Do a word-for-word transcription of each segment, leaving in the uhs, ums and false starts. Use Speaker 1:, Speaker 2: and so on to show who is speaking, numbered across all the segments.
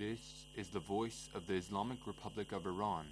Speaker 1: This is the voice of the Islamic Republic of Iran.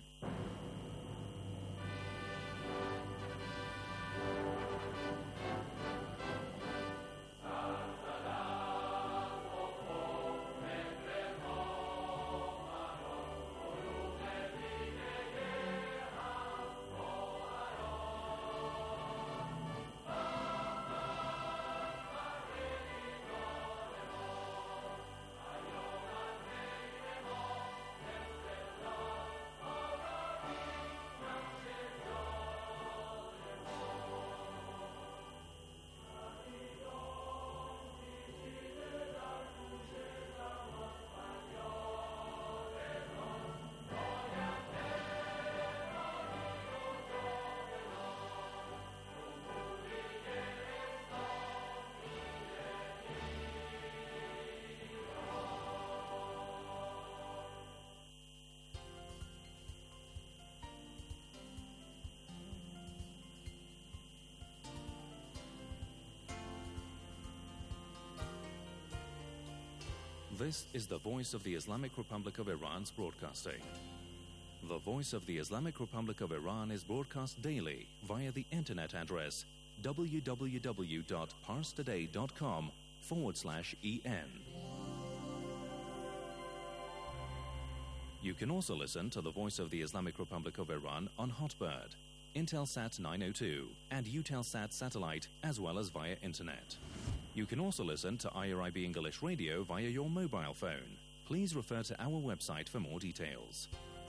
Speaker 2: This is the voice of the Islamic Republic of Iran's broadcasting. The voice of the Islamic Republic of Iran is broadcast daily via the internet address www.parstoday.com forward slash en. You can also listen to the voice of the Islamic Republic of Iran on Hotbird, Intelsat nine oh two, and Eutelsat satellite, as well as via internet. You can also listen to I R I B English Radio via your mobile phone. Please refer to our website for more details.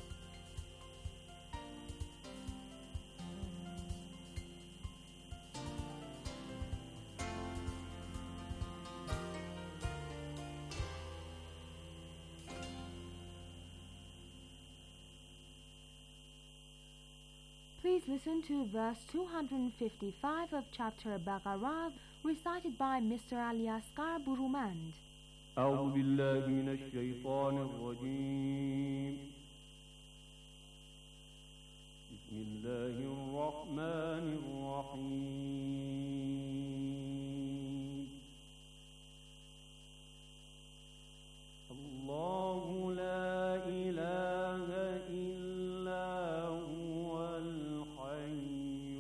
Speaker 3: Please listen to verse two hundred fifty-five of chapter Baqarah, recited by Mister Ali Asghar Burumand.
Speaker 4: أعوذ بالله من الشيطان الرجيم. بسم الله الرحمن الرحيم. الله لا إله إلا هو الحي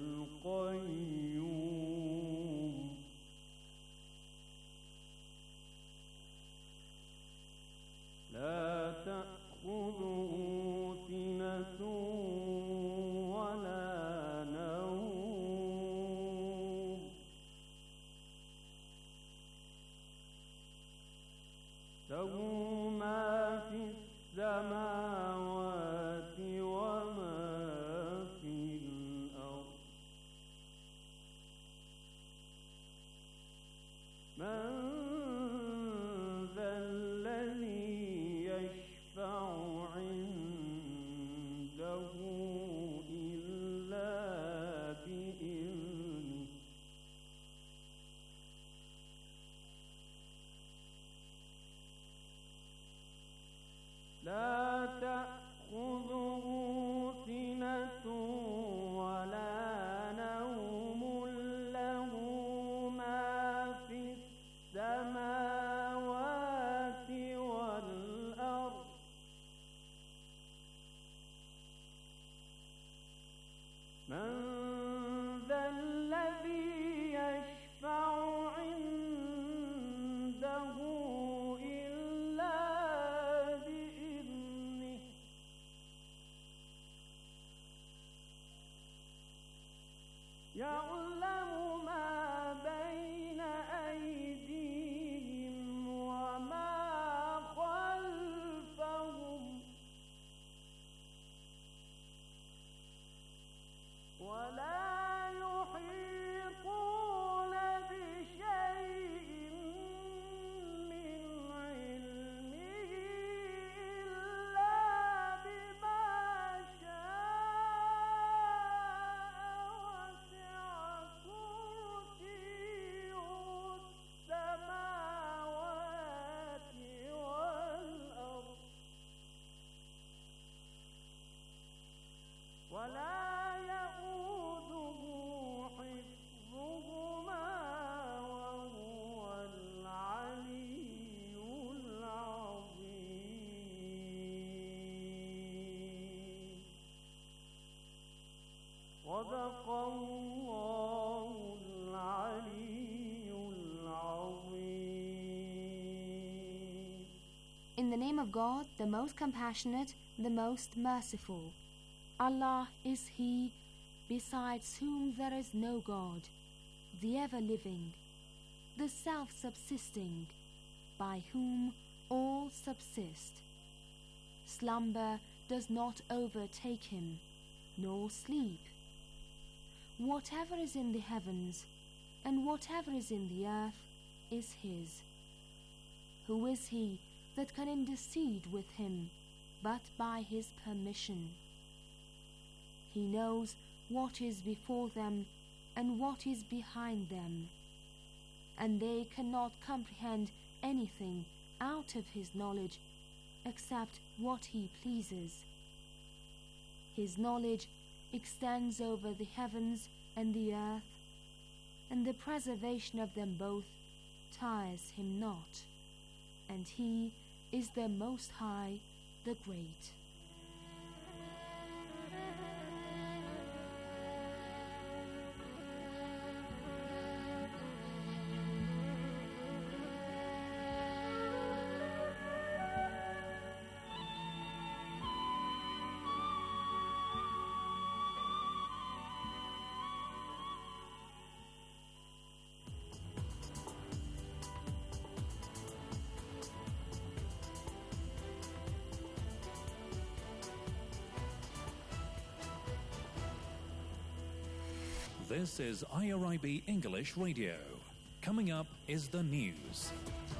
Speaker 4: القيوم. لا تأخذه سنة ولا نوم. له ما في السماوات وما في الأرض. من ذا الذي يشفع عنده إلا بإذنه. لا تأخذه سنة ولا نوم. له ما في السماوات والأرض. من ذا الذي يشفع عنده إلا بإذنه. يعلم ما بين أيديهم وما خلفهم ولا يحيطون بشيء من علمه إلا بما شاء. وسع كرسيه السماوات والأرض ولا يؤوده حفظهما وهو العلي العظيم. صدق الله العلي العظيم.
Speaker 3: In the name of God, the most compassionate, the most merciful. Allah is He, besides whom there is no God, the ever-living, the self-subsisting, by whom all subsist. Slumber does not overtake Him, nor sleep. Whatever is in the heavens, and whatever is in the earth, is His. Who is He that can intercede with Him, but by His permission? He knows what is before them and what is behind them, and they cannot comprehend anything out of His knowledge except what He pleases. His knowledge extends over the heavens and the earth, and the preservation of them both tires Him not, and He is the Most High, the Great.
Speaker 2: This is I R I B English Radio. Coming up is the news.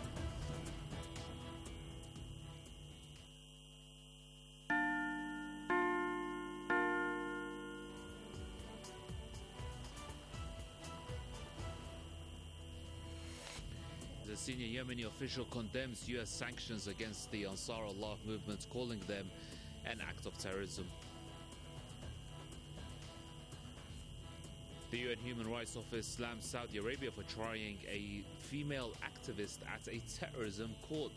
Speaker 5: The senior Yemeni official condemns U S sanctions against the Ansar Allah movement, calling them an act of terrorism. The U N Human Rights Office slams Saudi Arabia for trying a female activist at a terrorism court.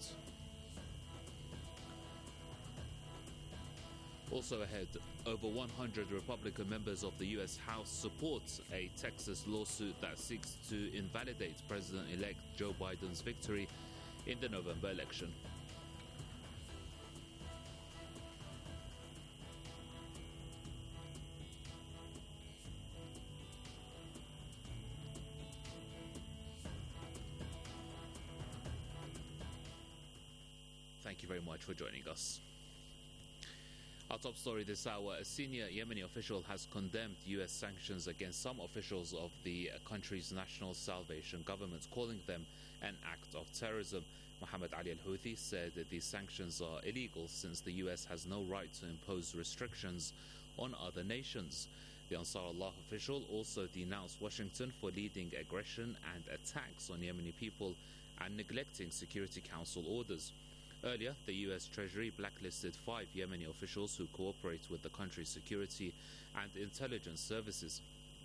Speaker 5: Also ahead, over one hundred Republican members of the U S House support a Texas lawsuit that seeks to invalidate President-elect Joe Biden's victory in the November election. Thank you very much for joining us. Our top story this hour: a senior Yemeni official has condemned U S sanctions against some officials of the country's National Salvation Government, calling them an act of terrorism. Mohammed Ali al-Houthi said that these sanctions are illegal since the U S has no right to impose restrictions on other nations. The Ansar Allah official also denounced Washington for leading aggression and attacks on Yemeni people and neglecting Security Council orders. Earlier, the U S Treasury blacklisted five Yemeni officials who cooperate with the country's security and intelligence services.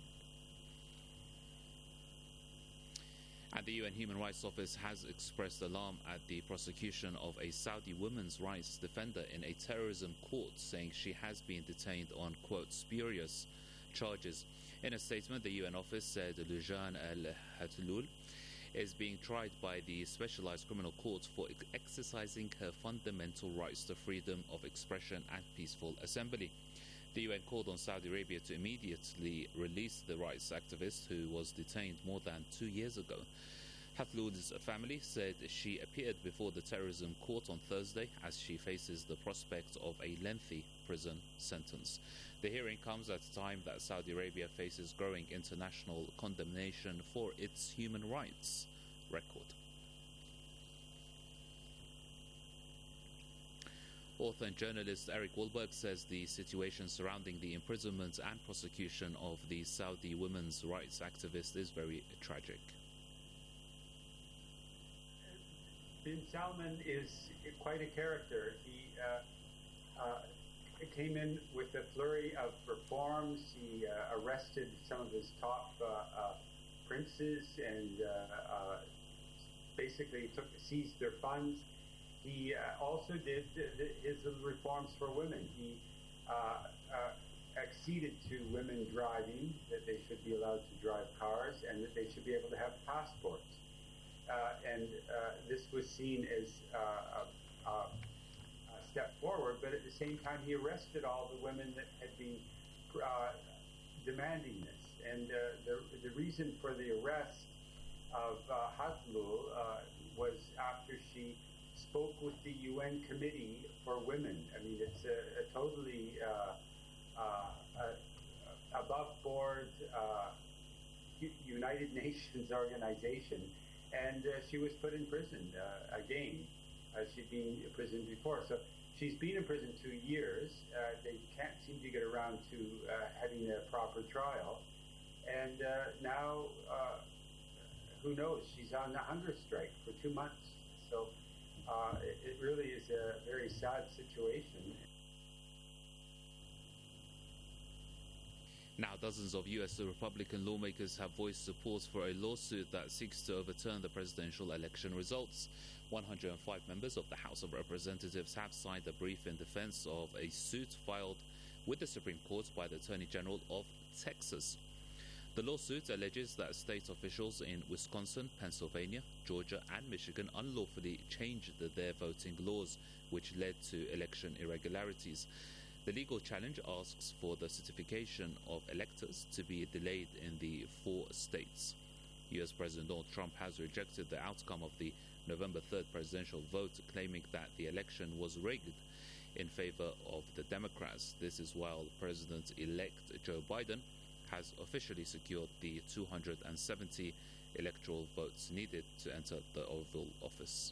Speaker 5: And the U N Human Rights Office has expressed alarm at the prosecution of a Saudi women's rights defender in a terrorism court, saying she has been detained on, quote, spurious charges. In a statement, the U N office said Lujan al-Hatlul is being tried by the Specialized Criminal Court for ex- exercising her fundamental rights to freedom of expression and peaceful assembly. The U N called on Saudi Arabia to immediately release the rights activist who was detained more than two years ago. Hatlul's family said she appeared before the terrorism court on Thursday as she faces the prospect of a lengthy prison sentence. The hearing comes at a time that Saudi Arabia faces growing international condemnation for its human rights record. Author and journalist Eric Wahlberg says the situation surrounding the imprisonment and prosecution of the Saudi women's rights activist is very tragic.
Speaker 6: Bin Salman is quite a character. He uh, uh, came in with a flurry of reforms. He uh, arrested some of his top uh, uh, princes and uh, uh, basically took seized their funds. He uh, also did the, the, his reforms for women. He uh, uh, acceded to women driving, that they should be allowed to drive cars, and that they should be able to have passports. Uh, and uh, this was seen as uh, a, a, a step forward, but at the same time he arrested all the women that had been uh, demanding this. And uh, the, the reason for the arrest of uh, Hatlul uh, was after she spoke with the U N Committee for Women. I mean, it's a, a totally uh, uh, a, above-board uh, United Nations organization, and uh, she was put in prison uh, again. Uh, she'd been in prison before, so she's been in prison two years. Uh, they can't seem to get around to uh, having a proper trial, and uh, now, uh, who knows? She's on a hunger strike for two months. So uh, it, it really is a very sad situation.
Speaker 5: Now, dozens of U S Republican lawmakers have voiced support for a lawsuit that seeks to overturn the presidential election results. one hundred five members of the House of Representatives have signed a brief in defense of a suit filed with the Supreme Court by the Attorney General of Texas. The lawsuit alleges that state officials in Wisconsin, Pennsylvania, Georgia, and Michigan unlawfully changed their voting laws, which led to election irregularities. The legal challenge asks for the certification of electors to be delayed in the four states. U S President Donald Trump has rejected the outcome of the November third presidential vote, claiming that the election was rigged in favor of the Democrats. This is while President-elect Joe Biden has officially secured the two hundred seventy electoral votes needed to enter the Oval Office.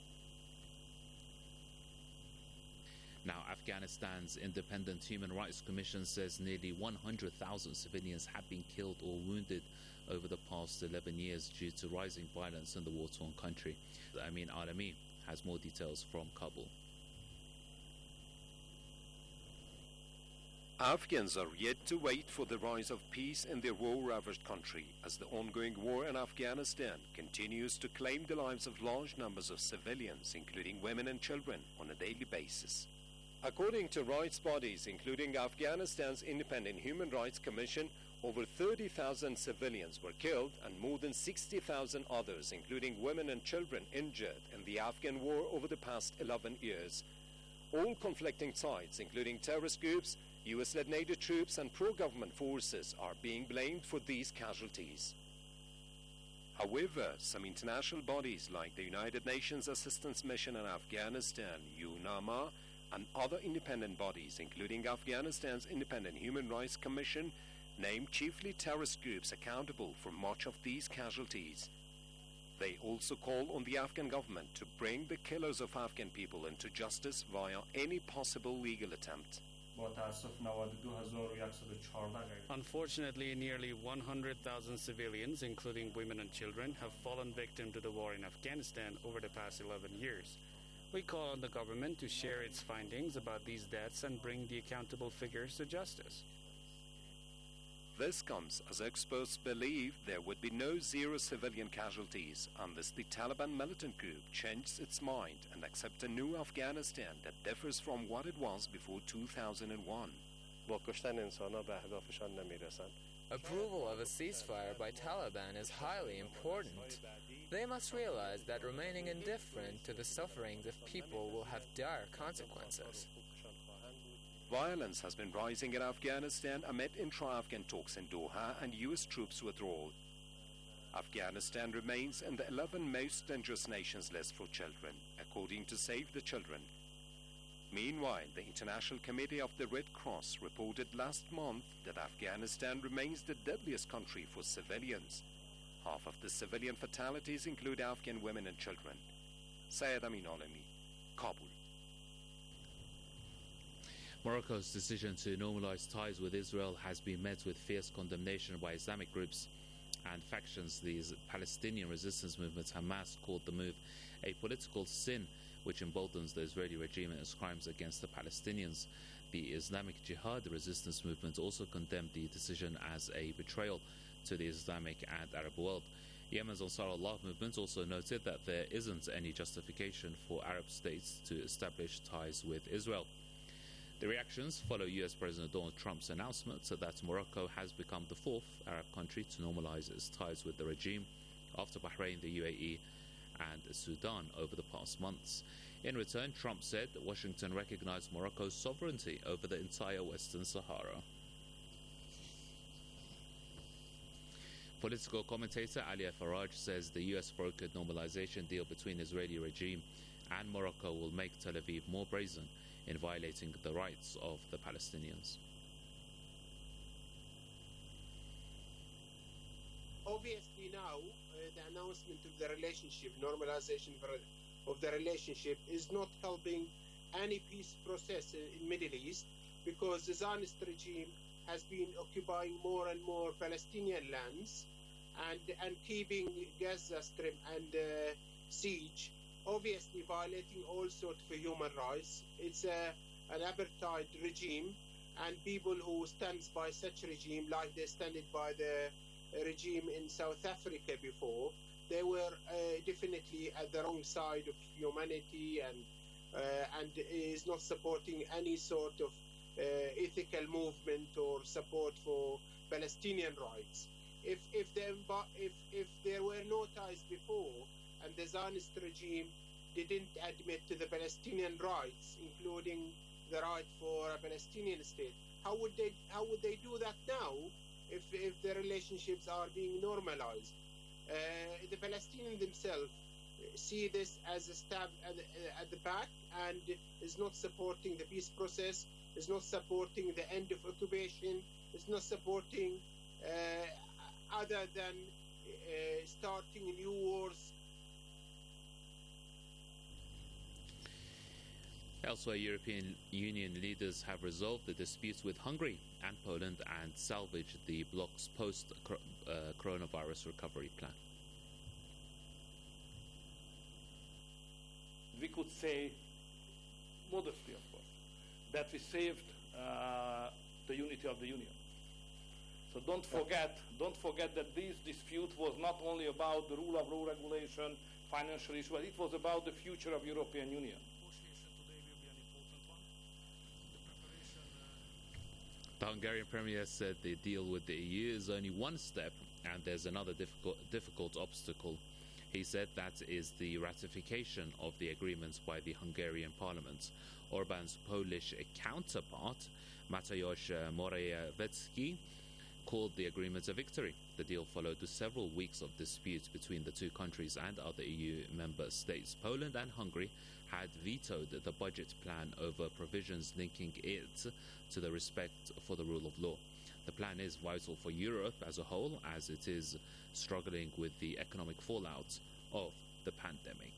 Speaker 5: Now, Afghanistan's Independent Human Rights Commission says nearly one hundred thousand civilians have been killed or wounded over the past eleven years due to rising violence in the war-torn country. Amin Alami has more details from Kabul.
Speaker 7: Afghans are yet to wait for the rise of peace in their war-ravaged country as the ongoing war in Afghanistan continues to claim the lives of large numbers of civilians, including women and children, on a daily basis. According to rights bodies, including Afghanistan's Independent Human Rights Commission, over thirty thousand civilians were killed and more than sixty thousand others, including women and children, injured in the Afghan war over the past eleven years. All conflicting sides, including terrorist groups, U S-led NATO troops and pro-government forces, are being blamed for these casualties. However, some international bodies like the United Nations Assistance Mission in Afghanistan, UNAMA, and other independent bodies, including Afghanistan's Independent Human Rights Commission, name chiefly terrorist groups accountable for much of these casualties. They also call on the Afghan government to bring the killers of Afghan people into justice via any possible legal attempt.
Speaker 8: Unfortunately, nearly one hundred thousand civilians, including women and children, have fallen victim to the war in Afghanistan over the past eleven years. We call on the government to share its findings about these deaths and bring the accountable figures to justice.
Speaker 7: This comes as experts believe there would be no zero civilian casualties unless the Taliban militant group changed its mind and accepts a new Afghanistan that differs from what it was before two thousand one.
Speaker 9: Approval of a ceasefire by Taliban is highly important. They must realize that remaining indifferent to the sufferings of people will have dire consequences.
Speaker 7: Violence has been rising in Afghanistan amid intra-Afghan talks in Doha and U S troops withdrawal. Afghanistan remains in the eleven most dangerous nations list for children, according to Save the Children. Meanwhile, the International Committee of the Red Cross reported last month that Afghanistan remains the deadliest country for civilians. Half of the civilian fatalities include Afghan women and children. Syed Amin Alami, Kabul.
Speaker 5: Morocco's decision to normalize ties with Israel has been met with fierce condemnation by Islamic groups and factions. The Palestinian resistance movement Hamas called the move a political sin, which emboldens the Israeli regime in its crimes against the Palestinians. The Islamic Jihad resistance movement also condemned the decision as a betrayal to the Islamic and Arab world. Yemen's Ansar Allah movement also noted that there isn't any justification for Arab states to establish ties with Israel. The reactions follow U S President Donald Trump's announcement that Morocco has become the fourth Arab country to normalize its ties with the regime after Bahrain, the U A E, and Sudan over the past months. In return, Trump said that Washington recognized Morocco's sovereignty over the entire Western Sahara. Political commentator Alia Faraj says the U S brokered normalization deal between the Israeli regime and Morocco will make Tel Aviv more brazen in violating the rights of the Palestinians.
Speaker 10: Obviously now, uh, the announcement of the relationship, normalization of the relationship, is not helping any peace process in Middle East, because the Zionist regime has been occupying more and more Palestinian lands and, and keeping Gaza Strip and uh, siege, obviously violating all sorts of human rights. It's a, an apartheid regime, and people who stand by such regime, like they stand by the regime in South Africa before, they were uh, definitely at the wrong side of humanity, and uh, and is not supporting any sort of uh, ethical movement or support for Palestinian rights. If if there if if there were no ties before, and the Zionist regime didn't admit to the Palestinian rights, including the right for a Palestinian state, how would they how would they do that now if if the relationships are being normalized? Uh, the Palestinians themselves see this as a stab at the, at the back, and is not supporting the peace process, is not supporting the end of occupation, is not supporting uh, other than uh, starting new wars.
Speaker 5: Elsewhere, European Union leaders have resolved the disputes with Hungary and Poland and salvaged the bloc's post-coronavirus recovery plan.
Speaker 11: We could say, modestly of course, that we saved uh, the unity of the Union. So don't forget, don't forget that this dispute was not only about the rule of law regulation, financial issue, but it was about the future of European Union.
Speaker 5: The Hungarian Premier said the deal with the E U is only one step and there's another difficult, difficult obstacle. He said that is the ratification of the agreements by the Hungarian Parliament. Orban's Polish counterpart, Mateusz Morawiecki, called the agreement a victory. The deal followed to several weeks of disputes between the two countries and other E U member states. Poland and Hungary had vetoed the budget plan over provisions linking it to the respect for the rule of law. The plan is vital for Europe as a whole, as it is struggling with the economic fallout of the pandemic.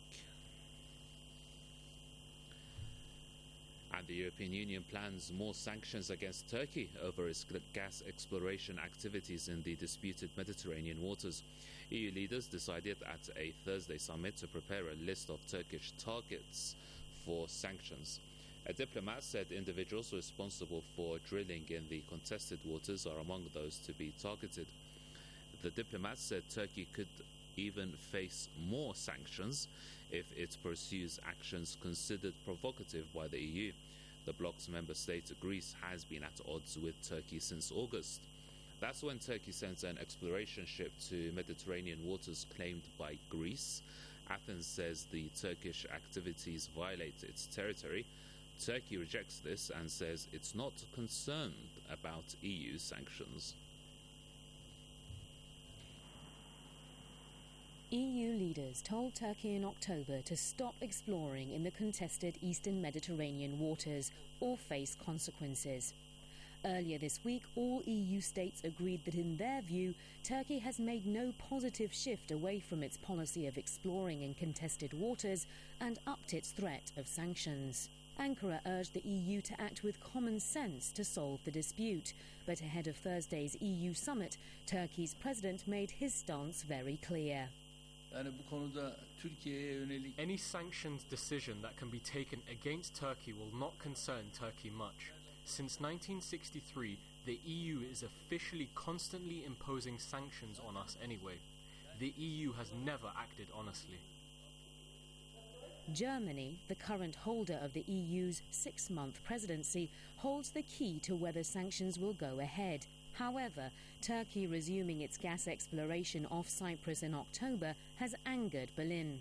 Speaker 5: And the European Union plans more sanctions against Turkey over its gas exploration activities in the disputed Mediterranean waters. E U leaders decided at a Thursday summit to prepare a list of Turkish targets for sanctions. A diplomat said individuals responsible for drilling in the contested waters are among those to be targeted. The diplomat said Turkey could even face more sanctions if it pursues actions considered provocative by the E U. The bloc's member state Greece has been at odds with Turkey since August. That's when Turkey sent an exploration ship to Mediterranean waters claimed by Greece. Athens says the Turkish activities violate its territory. Turkey rejects this and says it's not concerned about E U sanctions.
Speaker 12: E U leaders told Turkey in October to stop exploring in the contested eastern Mediterranean waters or face consequences. Earlier this week, all E U states agreed that in their view, Turkey has made no positive shift away from its policy of exploring in contested waters and upped its threat of sanctions. Ankara urged the E U to act with common sense to solve the dispute, but ahead of Thursday's E U summit, Turkey's president made his stance very clear.
Speaker 13: Any sanctions decision that can be taken against Turkey will not concern Turkey much. Since nineteen sixty-three, the E U is officially constantly imposing sanctions on us anyway. The E U has never acted honestly.
Speaker 12: Germany, the current holder of the E U's six-month presidency, holds the key to whether sanctions will go ahead. However, Turkey resuming its gas exploration off Cyprus in October has angered Berlin.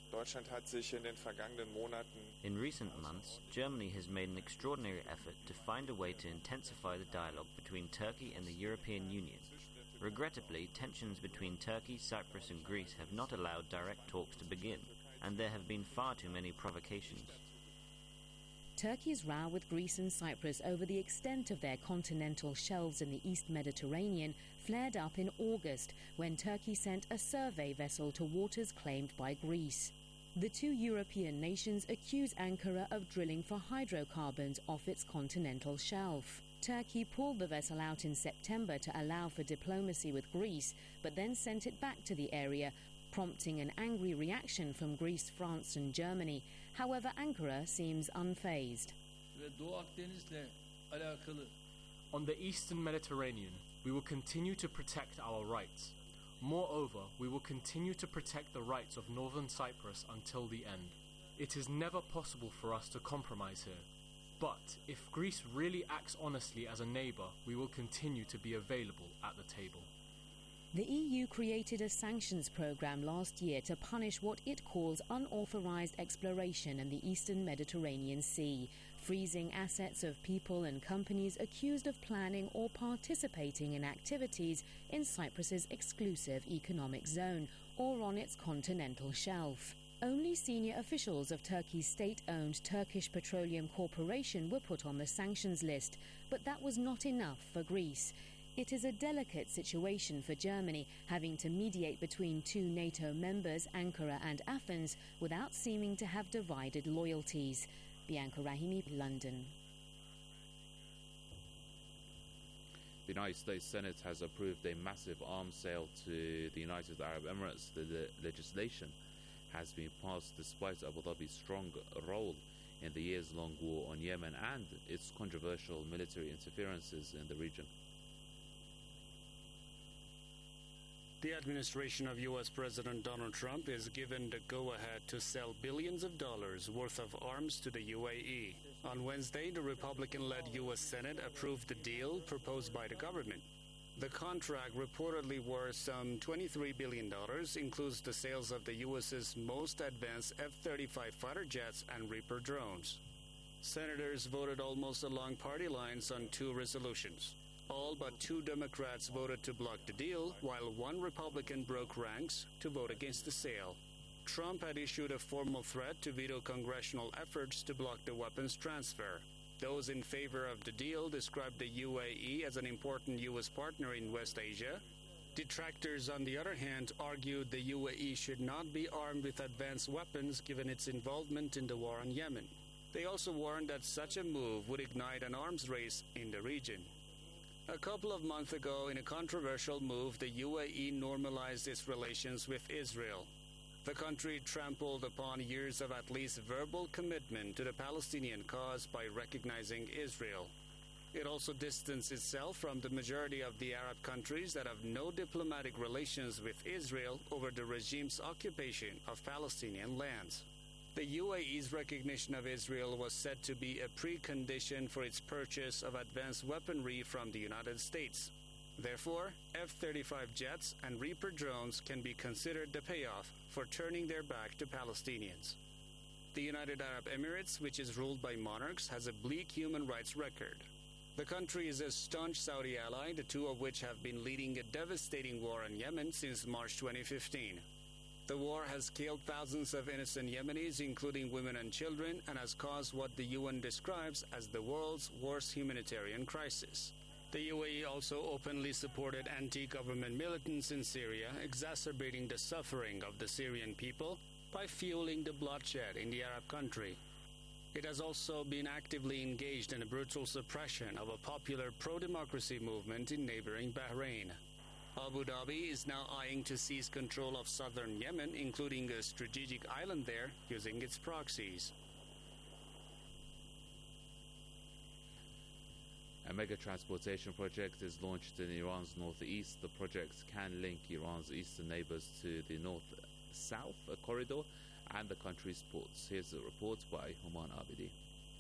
Speaker 14: In recent months, Germany has made an extraordinary effort to find a way to intensify the dialogue between Turkey and the European Union. Regrettably, tensions between Turkey, Cyprus and Greece have not allowed direct talks to begin, and there have been far too many provocations.
Speaker 12: Turkey's row with Greece and Cyprus over the extent of their continental shelves in the East Mediterranean flared up in August when Turkey sent a survey vessel to waters claimed by Greece. The two European nations accuse Ankara of drilling for hydrocarbons off its continental shelf. Turkey pulled the vessel out in September to allow for diplomacy with Greece, but then sent it back to the area, prompting an angry reaction from Greece, France and Germany. However, Ankara seems unfazed.
Speaker 13: On the Eastern Mediterranean, we will continue to protect our rights. Moreover, we will continue to protect the rights of Northern Cyprus until the end. It is never possible for us to compromise here. But if Greece really acts honestly as a neighbour, we will continue to be available at the table.
Speaker 12: The E U created a sanctions program last year to punish what it calls unauthorized exploration in the Eastern Mediterranean Sea, freezing assets of people and companies accused of planning or participating in activities in Cyprus's exclusive economic zone or on its continental shelf. Only senior officials of Turkey's state-owned Turkish Petroleum Corporation were put on the sanctions list, but that was not enough for Greece. It is a delicate situation for Germany, having to mediate between two NATO members, Ankara and Athens, without seeming to have divided loyalties. Bianca Rahimi, London.
Speaker 5: The United States Senate has approved a massive arms sale to the United Arab Emirates. The, the legislation has been passed despite Abu Dhabi's strong role in the years-long war on Yemen and its controversial military interferences in the region.
Speaker 8: The administration of U S President Donald Trump is given the go-ahead to sell billions of dollars worth of arms to the U A E. On Wednesday, the Republican-led U S Senate approved the deal proposed by the government. The contract, reportedly worth some twenty-three billion dollars, includes the sales of the U S's most advanced F thirty-five fighter jets and Reaper drones. Senators voted almost along party lines on two resolutions. All but two Democrats voted to block the deal, while one Republican broke ranks to vote against the sale. Trump had issued a formal threat to veto congressional efforts to block the weapons transfer. Those in favor of the deal described the U A E as an important U S partner in West Asia. Detractors, on the other hand, argued the U A E should not be armed with advanced weapons given its involvement in the war on Yemen. They also warned that such a move would ignite an arms race in the region. A couple of months ago, in a controversial move, the U A E normalized its relations with Israel. The country trampled upon years of at least verbal commitment to the Palestinian cause by recognizing Israel. It also distanced itself from the majority of the Arab countries that have no diplomatic relations with Israel over the regime's occupation of Palestinian lands. The U A E's recognition of Israel was said to be a precondition for its purchase of advanced weaponry from the United States. Therefore, F thirty-five jets and Reaper drones can be considered the payoff for turning their back to Palestinians. The United Arab Emirates, which is ruled by monarchs, has a bleak human rights record. The country is a staunch Saudi ally, the two of which have been leading a devastating war in Yemen since March twenty fifteen. The war has killed thousands of innocent Yemenis, including women and children, and has caused what the U N describes as the world's worst humanitarian crisis. The U A E also openly supported anti-government militants in Syria, exacerbating the suffering of the Syrian people by fueling the bloodshed in the Arab country. It has also been actively engaged in a brutal suppression of a popular pro-democracy movement in neighboring Bahrain. Abu Dhabi is now eyeing to seize control of southern Yemen, including a strategic island there, using its proxies.
Speaker 5: A mega transportation project is launched in Iran's northeast. The project can link Iran's eastern neighbors to the north-south corridor and the country's ports. Here's a report by Human Abedi.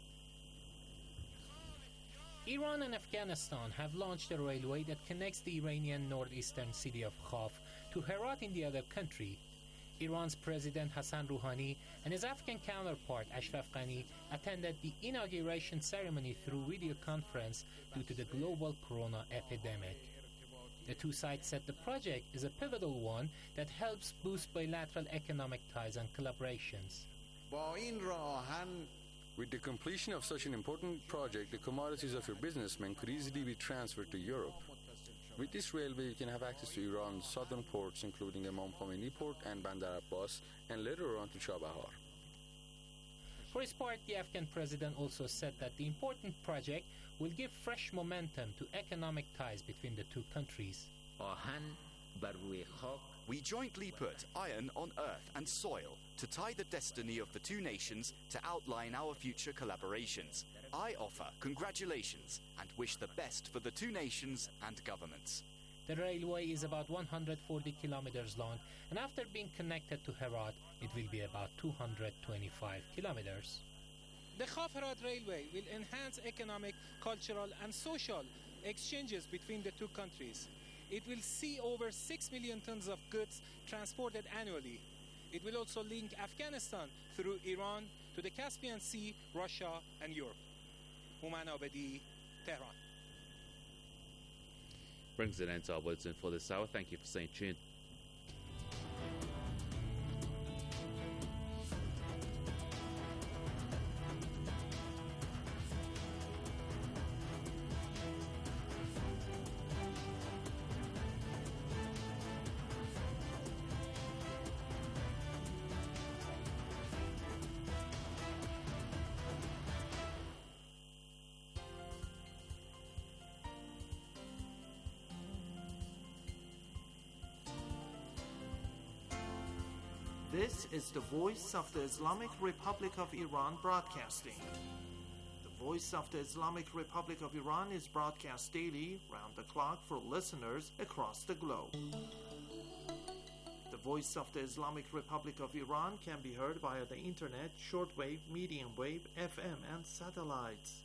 Speaker 15: Iran and Afghanistan have launched a railway that connects the Iranian northeastern city of Khaf to Herat in the other country. Iran's President Hassan Rouhani and his Afghan counterpart Ashraf Ghani attended the inauguration ceremony through video conference due to the global corona epidemic. The two sides said the project is a pivotal one that helps boost bilateral economic ties and collaborations.
Speaker 16: With the completion of such an important project, the commodities of your businessmen could easily be transferred to Europe. With this railway, you can have access to Iran's southern ports, including Imam Khomeini Port and Bandar Abbas, and later on to Chabahar.
Speaker 15: For his part, the Afghan president also said that the important project will give fresh momentum to economic ties between the two countries.
Speaker 17: We jointly put iron on earth and soil to tie the destiny of the two nations to outline our future collaborations. I offer congratulations and wish the best for the two nations and governments.
Speaker 15: The railway is about one hundred forty kilometers long, and after being connected to Herat, it will be about two hundred twenty-five kilometers.
Speaker 18: The Khaf-Herat Railway will enhance economic, cultural and social exchanges between the two countries. It will see over six million tons of goods transported annually. It will also link Afghanistan through Iran to the Caspian Sea, Russia and Europe. Human Abedi, Tehran.
Speaker 5: Brings an end to our bulletin for this hour. Thank you for staying tuned.
Speaker 19: This is the Voice of the Islamic Republic of Iran broadcasting. The Voice of the Islamic Republic of Iran is broadcast daily, round the clock, for listeners across the globe. The Voice of the Islamic Republic of Iran can be heard via the internet, shortwave, medium wave, F M, and satellites.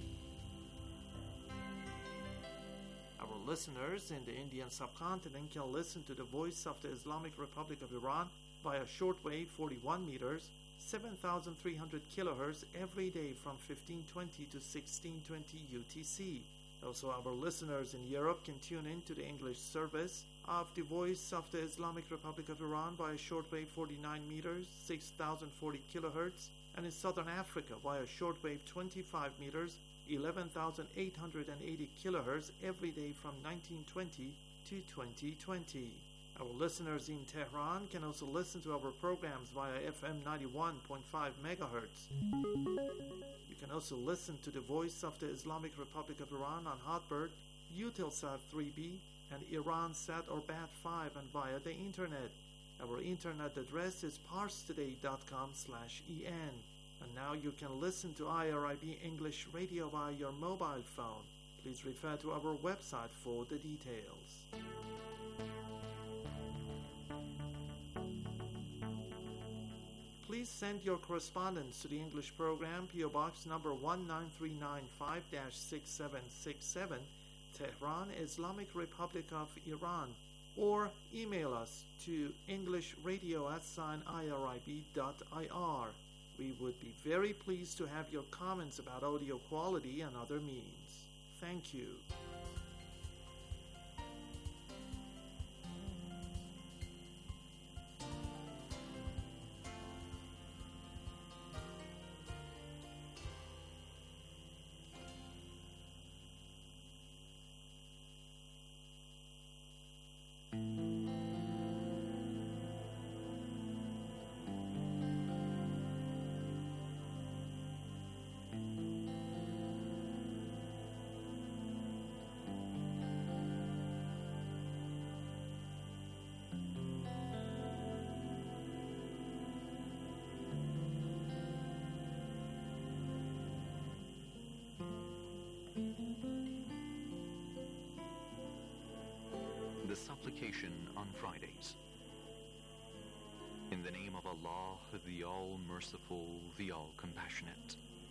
Speaker 19: Our listeners in the Indian subcontinent can listen to the Voice of the Islamic Republic of Iran via shortwave forty-one meters, seven thousand three hundred kilohertz every day from fifteen twenty to sixteen twenty U T C. Also, our listeners in Europe can tune in to the English service of the Voice of the Islamic Republic of Iran via shortwave forty-nine meters, six thousand forty kilohertz, and in Southern Africa via shortwave twenty-five meters, eleven thousand eight hundred eighty kilohertz every day from nineteen twenty to twenty twenty. Our listeners in Tehran can also listen to our programs via F M ninety-one point five megahertz. You can also listen to the Voice of the Islamic Republic of Iran on Hotbird, Eutelsat three B, and IranSat or B A T five, and via the internet. Our internet address is parstoday.com slash en. And now you can listen to I R I B English Radio via your mobile phone. Please refer to our website for the details. Please send your correspondence to the English program, P O Box number one nine three nine five dash six seven six seven, Tehran, Islamic Republic of Iran, or email us to englishradio at irib dot I R. We would be very pleased to have your comments about audio quality and other means. Thank you.
Speaker 20: The supplication on Fridays. In the name of Allah, the All-Merciful, the All-Compassionate.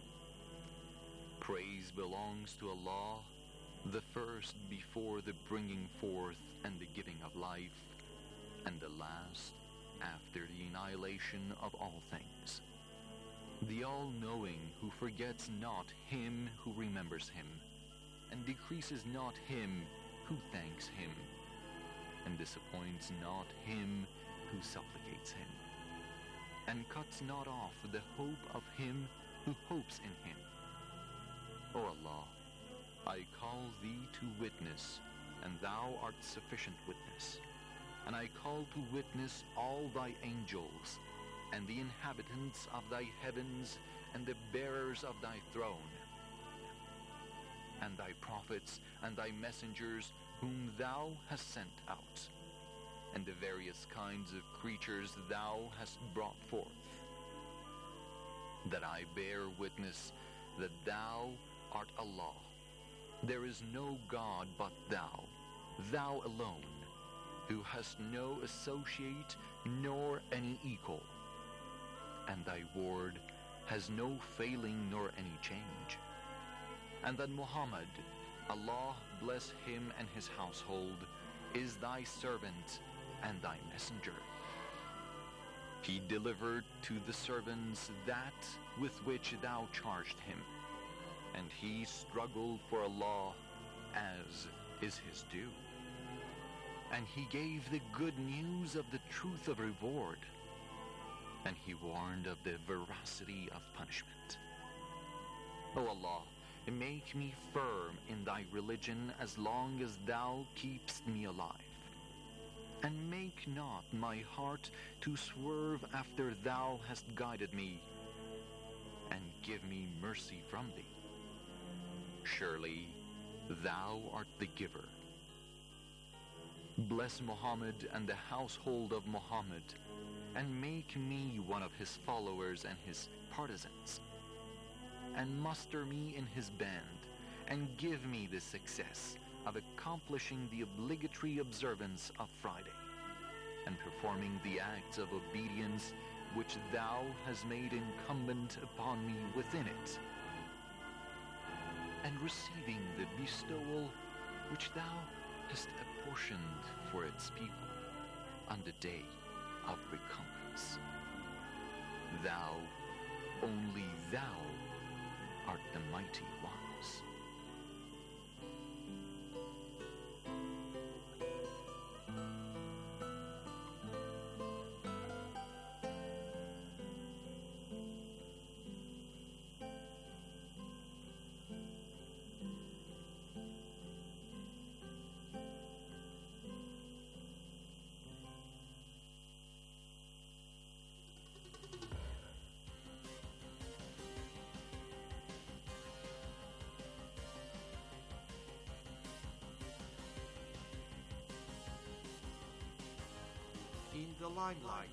Speaker 20: Praise belongs to Allah, the first before the bringing forth and the giving of life, and the last after the annihilation of all things. The All-Knowing, who forgets not him who remembers him, and decreases not him who thanks him, and disappoints not him who supplicates him, and cuts not off the hope of him who hopes in him. O Allah, I call thee to witness, and thou art sufficient witness, and I call to witness all thy angels, and the inhabitants of thy heavens, and the bearers of thy throne, and thy prophets, and thy messengers, whom thou hast sent out, and the various kinds of creatures thou hast brought forth, that I bear witness that thou art Allah. There is no God but thou, thou alone, who hast no associate nor any equal, and thy word has no failing nor any change, and that Muhammad, Allah bless him and his household, is thy servant and thy messenger. He delivered to the servants that with which thou charged him, and he struggled for Allah as is his due. And he gave the good news of the truth of reward, and he warned of the veracity of punishment. O Allah, make me firm in thy religion as long as thou keepst me alive, and make not my heart to swerve after thou hast guided me, and give me mercy from thee. Surely thou art the giver. Bless Muhammad and the household of Muhammad, and make me one of his followers and his partisans, and muster me in his band, and give me the success of accomplishing the obligatory observance of Friday, and performing the acts of obedience which thou hast made incumbent upon me within it, and receiving the bestowal which thou hast apportioned for its people on the day of recompense. Thou, only thou, art the mighty wise.
Speaker 19: In the limelight.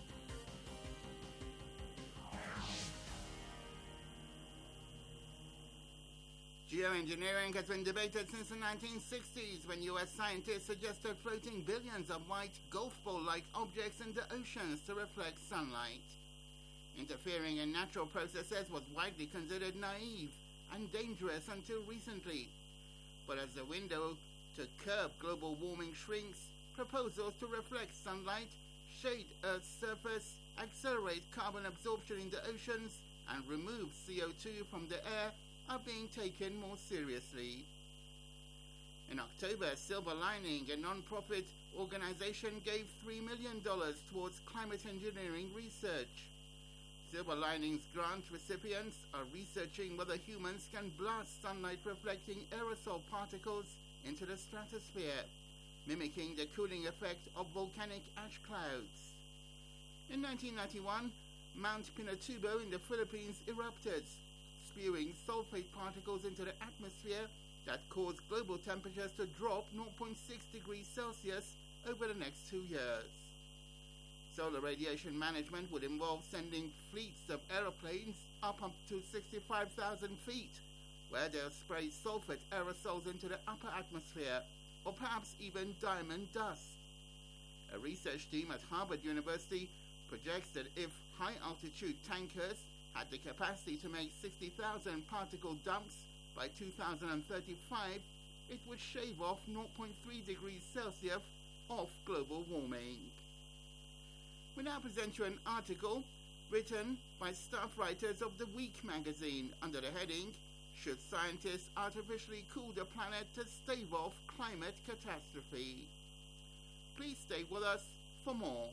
Speaker 21: Geoengineering has been debated since the nineteen sixties, when U S scientists suggested floating billions of white golf ball-like objects in the oceans to reflect sunlight. Interfering in natural processes was widely considered naive and dangerous until recently. But as the window to curb global warming shrinks, proposals to reflect sunlight, shade Earth's surface, accelerate carbon absorption in the oceans, and remove C O two from the air are being taken more seriously. In October, Silver Lining, a non-profit organization, gave three million dollars towards climate engineering research. Silver Lining's grant recipients are researching whether humans can blast sunlight-reflecting aerosol particles into the stratosphere, mimicking the cooling effect of volcanic ash clouds. In nineteen ninety-one, Mount Pinatubo in the Philippines erupted, spewing sulfate particles into the atmosphere that caused global temperatures to drop zero point six degrees Celsius over the next two years. Solar radiation management would involve sending fleets of aeroplanes up, up to sixty-five thousand feet, where they'll spray sulfate aerosols into the upper atmosphere, or perhaps even diamond dust. A research team at Harvard University projects that if high-altitude tankers had the capacity to make sixty thousand particle dumps by two thousand thirty-five, it would shave off zero point three degrees Celsius off global warming. We now present you an article written by staff writers of The Week magazine under the heading, Should Scientists Artificially Cool the Planet to Stave Off Climate Catastrophe? Please stay with us for more.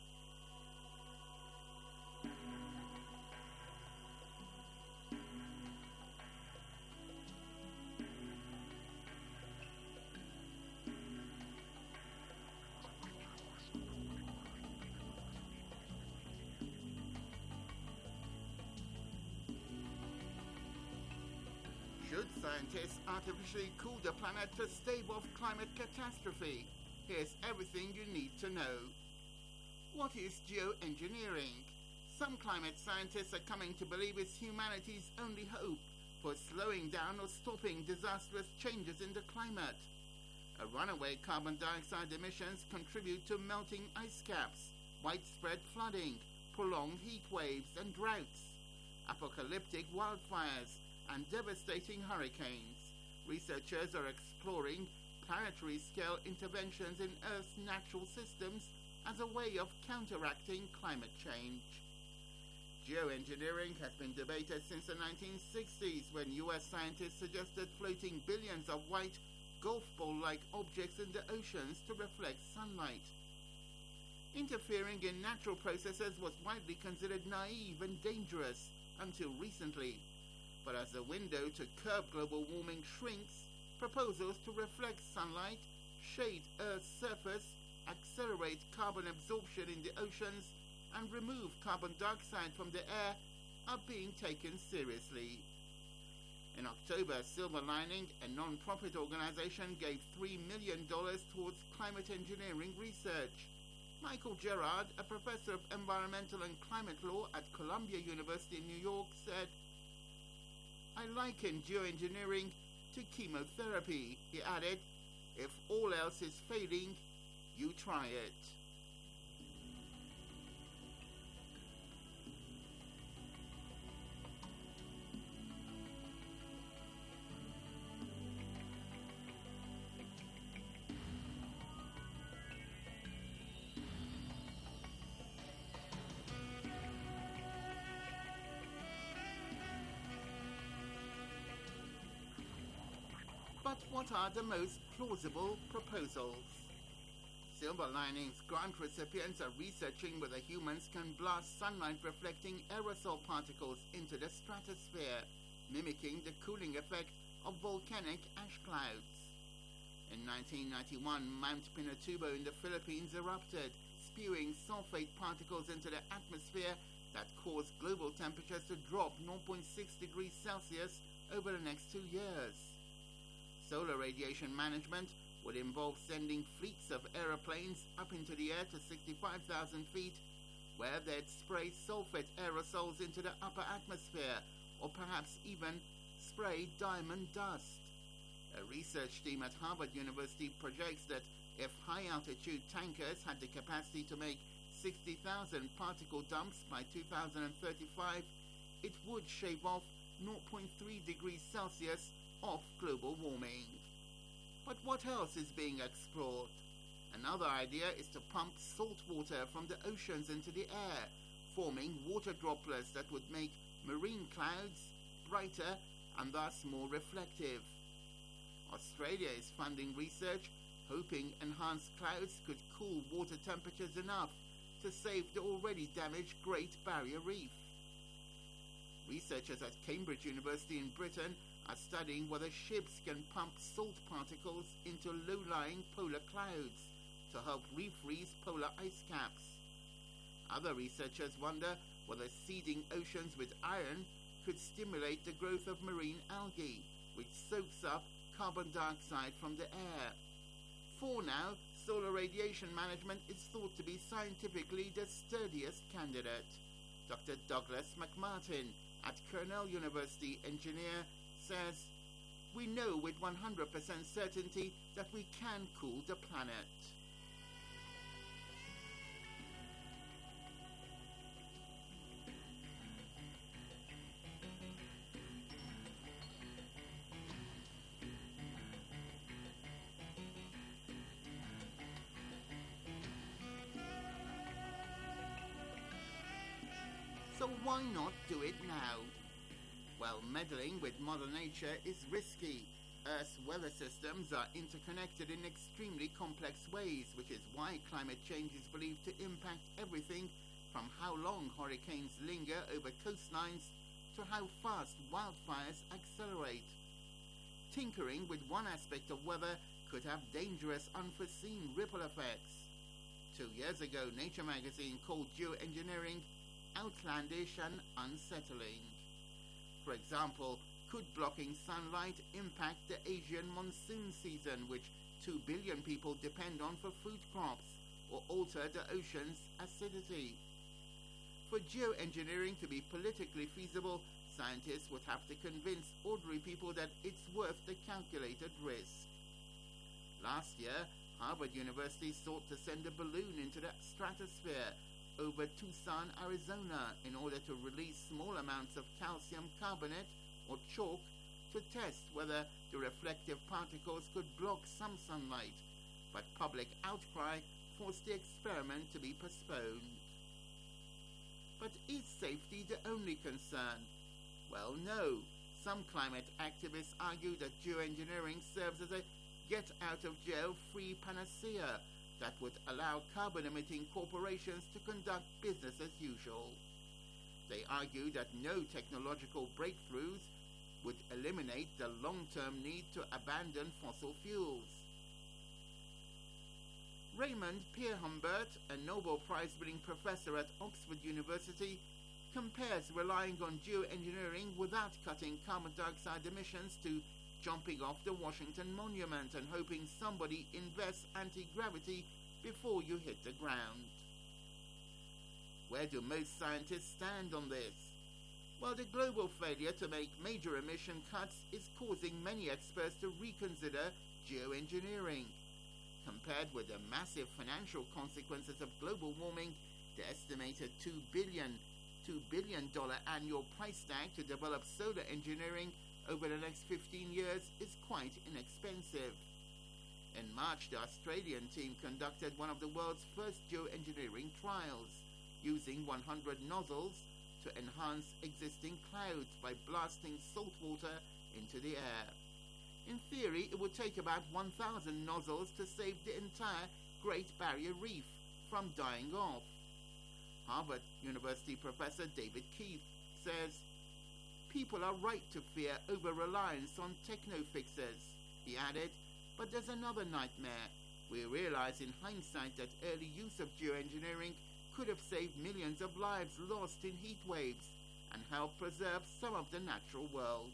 Speaker 21: Should scientists artificially cool the planet to stave off climate catastrophe? Here's everything you need to know. What is geoengineering? Some climate scientists are coming to believe it's humanity's only hope for slowing down or stopping disastrous changes in the climate. A runaway carbon dioxide emissions contribute to melting ice caps, widespread flooding, prolonged heat waves and droughts, apocalyptic wildfires, and devastating hurricanes. Researchers are exploring planetary-scale interventions in Earth's natural systems as a way of counteracting climate change. Geoengineering has been debated since the nineteen sixties, when U S scientists suggested floating billions of white golf ball-like objects in the oceans to reflect sunlight. Interfering in natural processes was widely considered naive and dangerous until recently. But as the window to curb global warming shrinks, proposals to reflect sunlight, shade Earth's surface, accelerate carbon absorption in the oceans, and remove carbon dioxide from the air are being taken seriously. In October, Silver Lining, a non-profit organization, gave three million dollars towards climate engineering research. Michael Gerard, a professor of environmental and climate law at Columbia University in New York, said, "I liken geoengineering to chemotherapy." He added, "If all else is failing, you try it." But what are the most plausible proposals? Silver Linings grant recipients are researching whether humans can blast sunlight-reflecting aerosol particles into the stratosphere, mimicking the cooling effect of volcanic ash clouds. In nineteen ninety-one, Mount Pinatubo in the Philippines erupted, spewing sulfate particles into the atmosphere that caused global temperatures to drop zero point six degrees Celsius over the next two years. Solar radiation management would involve sending fleets of aeroplanes up into the air to sixty-five thousand feet, where they'd spray sulfate aerosols into the upper atmosphere, or perhaps even spray diamond dust. A research team at Harvard University projects that if high-altitude tankers had the capacity to make sixty thousand particle dumps by two thousand thirty-five, it would shave off zero point three degrees Celsius off global warming. But what else is being explored? Another idea is to pump salt water from the oceans into the air, forming water droplets that would make marine clouds brighter and thus more reflective. Australia is funding research, hoping enhanced clouds could cool water temperatures enough to save the already damaged Great Barrier Reef. Researchers at Cambridge University in Britain are studying whether ships can pump salt particles into low-lying polar clouds to help refreeze polar ice caps. Other researchers wonder whether seeding oceans with iron could stimulate the growth of marine algae, which soaks up carbon dioxide from the air. For now, solar radiation management is thought to be scientifically the sturdiest candidate. Doctor Douglas McMartin at Cornell University, engineer, says, "We know with one hundred percent certainty that we can cool the planet." why not do it now? Well, meddling with Mother Nature is risky. Earth's weather systems are interconnected in extremely complex ways, which is why climate change is believed to impact everything from how long hurricanes linger over coastlines to how fast wildfires accelerate. Tinkering with one aspect of weather could have dangerous, unforeseen ripple effects. Two years ago, Nature magazine called geoengineering outlandish and unsettling. For example, could blocking sunlight impact the Asian monsoon season, which two billion people depend on for food crops, or alter the ocean's acidity? For geoengineering to be politically feasible, scientists would have to convince ordinary people that it's worth the calculated risk. Last year, Harvard University sought to send a balloon into the stratosphere over Tucson, Arizona, in order to release small amounts of calcium carbonate or chalk to test whether the reflective particles could block some sunlight, but public outcry forced the experiment to be postponed. But is safety the only concern? Well, no. Some climate activists argue that geoengineering serves as a get-out-of-jail-free panacea that would allow carbon-emitting corporations to conduct business as usual. They argue that no technological breakthroughs would eliminate the long-term need to abandon fossil fuels. Raymond Peer-Humbert, a Nobel Prize-winning professor at Oxford University, compares relying on geoengineering without cutting carbon dioxide emissions to jumping off the Washington Monument and hoping somebody invests anti-gravity before you hit the ground. Where do most scientists stand on this? Well, the global failure to make major emission cuts is causing many experts to reconsider geoengineering. Compared with the massive financial consequences of global warming, the estimated two billion dollars annual price tag to develop solar engineering over the next fifteen years is quite inexpensive. In March, the Australian team conducted one of the world's first geoengineering trials, using one hundred nozzles to enhance existing clouds by blasting salt water into the air. In theory, it would take about one thousand nozzles to save the entire Great Barrier Reef from dying off. Harvard University professor David Keith says, "People are right to fear over-reliance on techno-fixers," he added, "but there's another nightmare. We realize in hindsight that early use of geoengineering could have saved millions of lives lost in heat waves and helped preserve some of the natural world."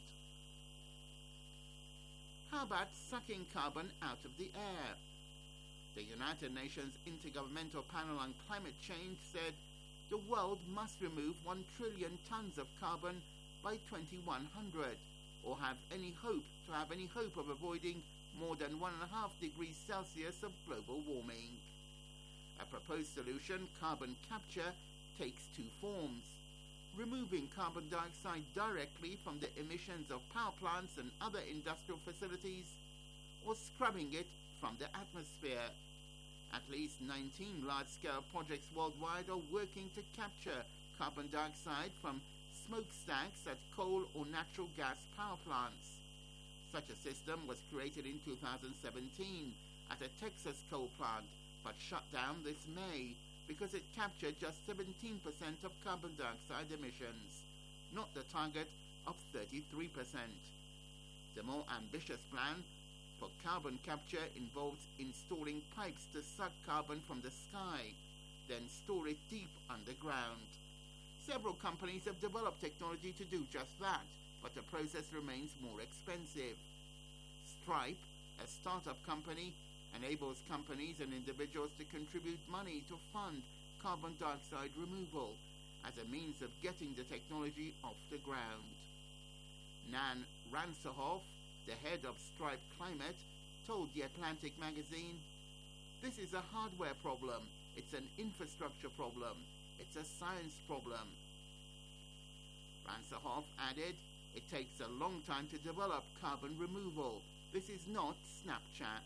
Speaker 21: How about sucking carbon out of the air? The United Nations Intergovernmental Panel on Climate Change said the world must remove one trillion tons of carbon by twenty-one hundred, or have any hope to have any hope of avoiding more than one and a half degrees Celsius of global warming. A proposed solution, carbon capture, takes two forms: removing carbon dioxide directly from the emissions of power plants and other industrial facilities, or scrubbing it from the atmosphere. At least nineteen large-scale projects worldwide are working to capture carbon dioxide from smokestacks at coal or natural gas power plants. Such a system was created in two thousand seventeen at a Texas coal plant, but shut down this May because it captured just seventeen percent of carbon dioxide emissions, not the target of thirty-three percent. The more ambitious plan for carbon capture involves installing pipes to suck carbon from the sky, then store it deep underground. Several companies have developed technology to do just that, but the process remains more expensive. Stripe, a startup company, enables companies and individuals to contribute money to fund carbon dioxide removal as a means of getting the technology off the ground. Nan Ransohoff, the head of Stripe Climate, told The Atlantic magazine, "This is a hardware problem, it's an infrastructure problem, it's a science problem." Ransohoff added, "It takes a long time to develop carbon removal. This is not Snapchat."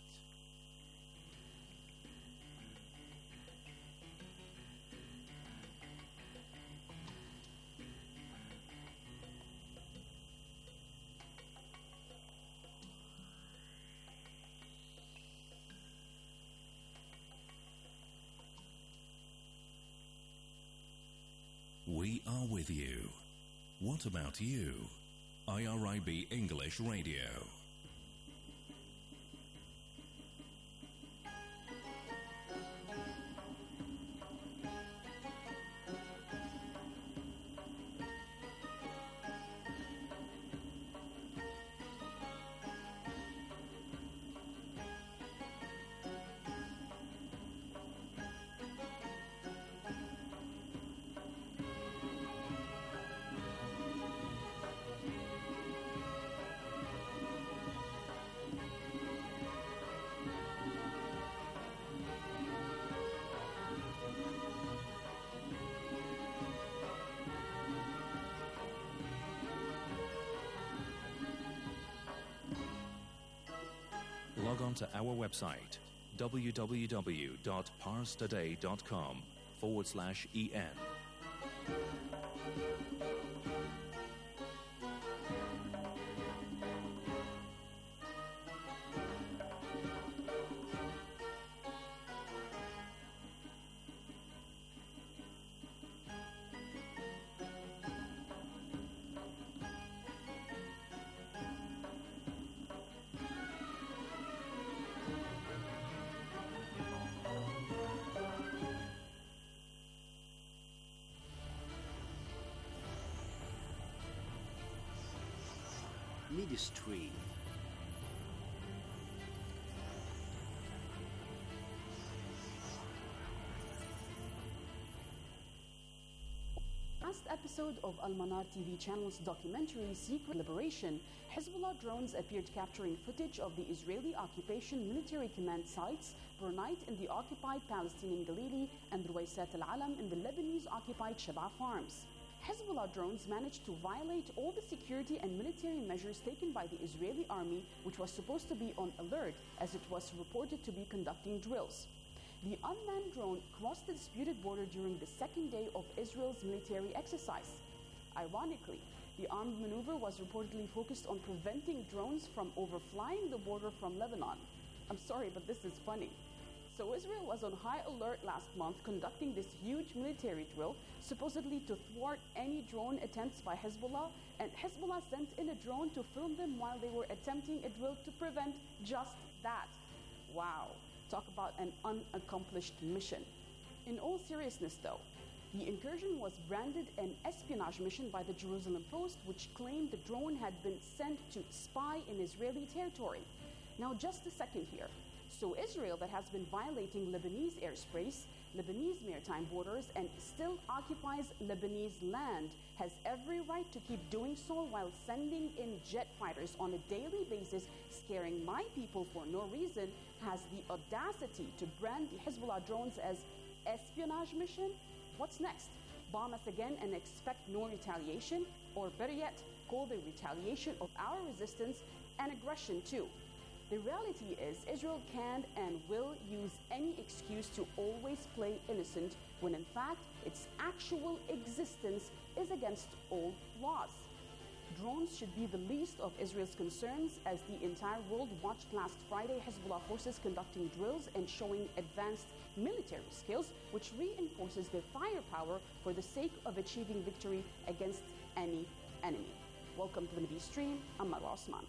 Speaker 2: We are with you. What about you? I R I B English Radio. Log on to our website, www.parstoday.com forward slash EN.
Speaker 1: Ministry.
Speaker 22: Last episode of Al-Manar T V channel's documentary Secret Liberation, Hezbollah drones appeared capturing footage of the Israeli occupation military command sites Burnite in the occupied Palestinian Galilee and Ruwaysat al-Alam in the Lebanese-occupied Sheba farms. Hezbollah drones managed to violate all the security and military measures taken by the Israeli army, which was supposed to be on alert as it was reported to be conducting drills. The unmanned drone crossed the disputed border during the second day of Israel's military exercise. Ironically, the armed maneuver was reportedly focused on preventing drones from overflying the border from Lebanon. I'm sorry, but this is funny. So Israel was on high alert last month conducting this huge military drill, supposedly to thwart any drone attempts by Hezbollah, and Hezbollah sent in a drone to film them while they were attempting a drill to prevent just that. Wow, talk about an unaccomplished mission. In all seriousness though, the incursion was branded an espionage mission by the Jerusalem Post, which claimed the drone had been sent to spy in Israeli territory. Now just a second here. So Israel, that has been violating Lebanese airspace, Lebanese maritime borders, and still occupies Lebanese land, has every right to keep doing so while sending in jet fighters on a daily basis, scaring my people for no reason, has the audacity to brand the Hezbollah drones as espionage mission? What's next? Bomb us again and expect no retaliation? Or better yet, call the retaliation of our resistance and aggression too. The reality is Israel can and will use any excuse to always play innocent when in fact its actual existence is against all laws. Drones should be the least of Israel's concerns, as the entire world watched last Friday Hezbollah forces conducting drills and showing advanced military skills, which reinforces their firepower for the sake of achieving victory against any enemy. Welcome to the Nabi Stream. I'm Marwa Osman.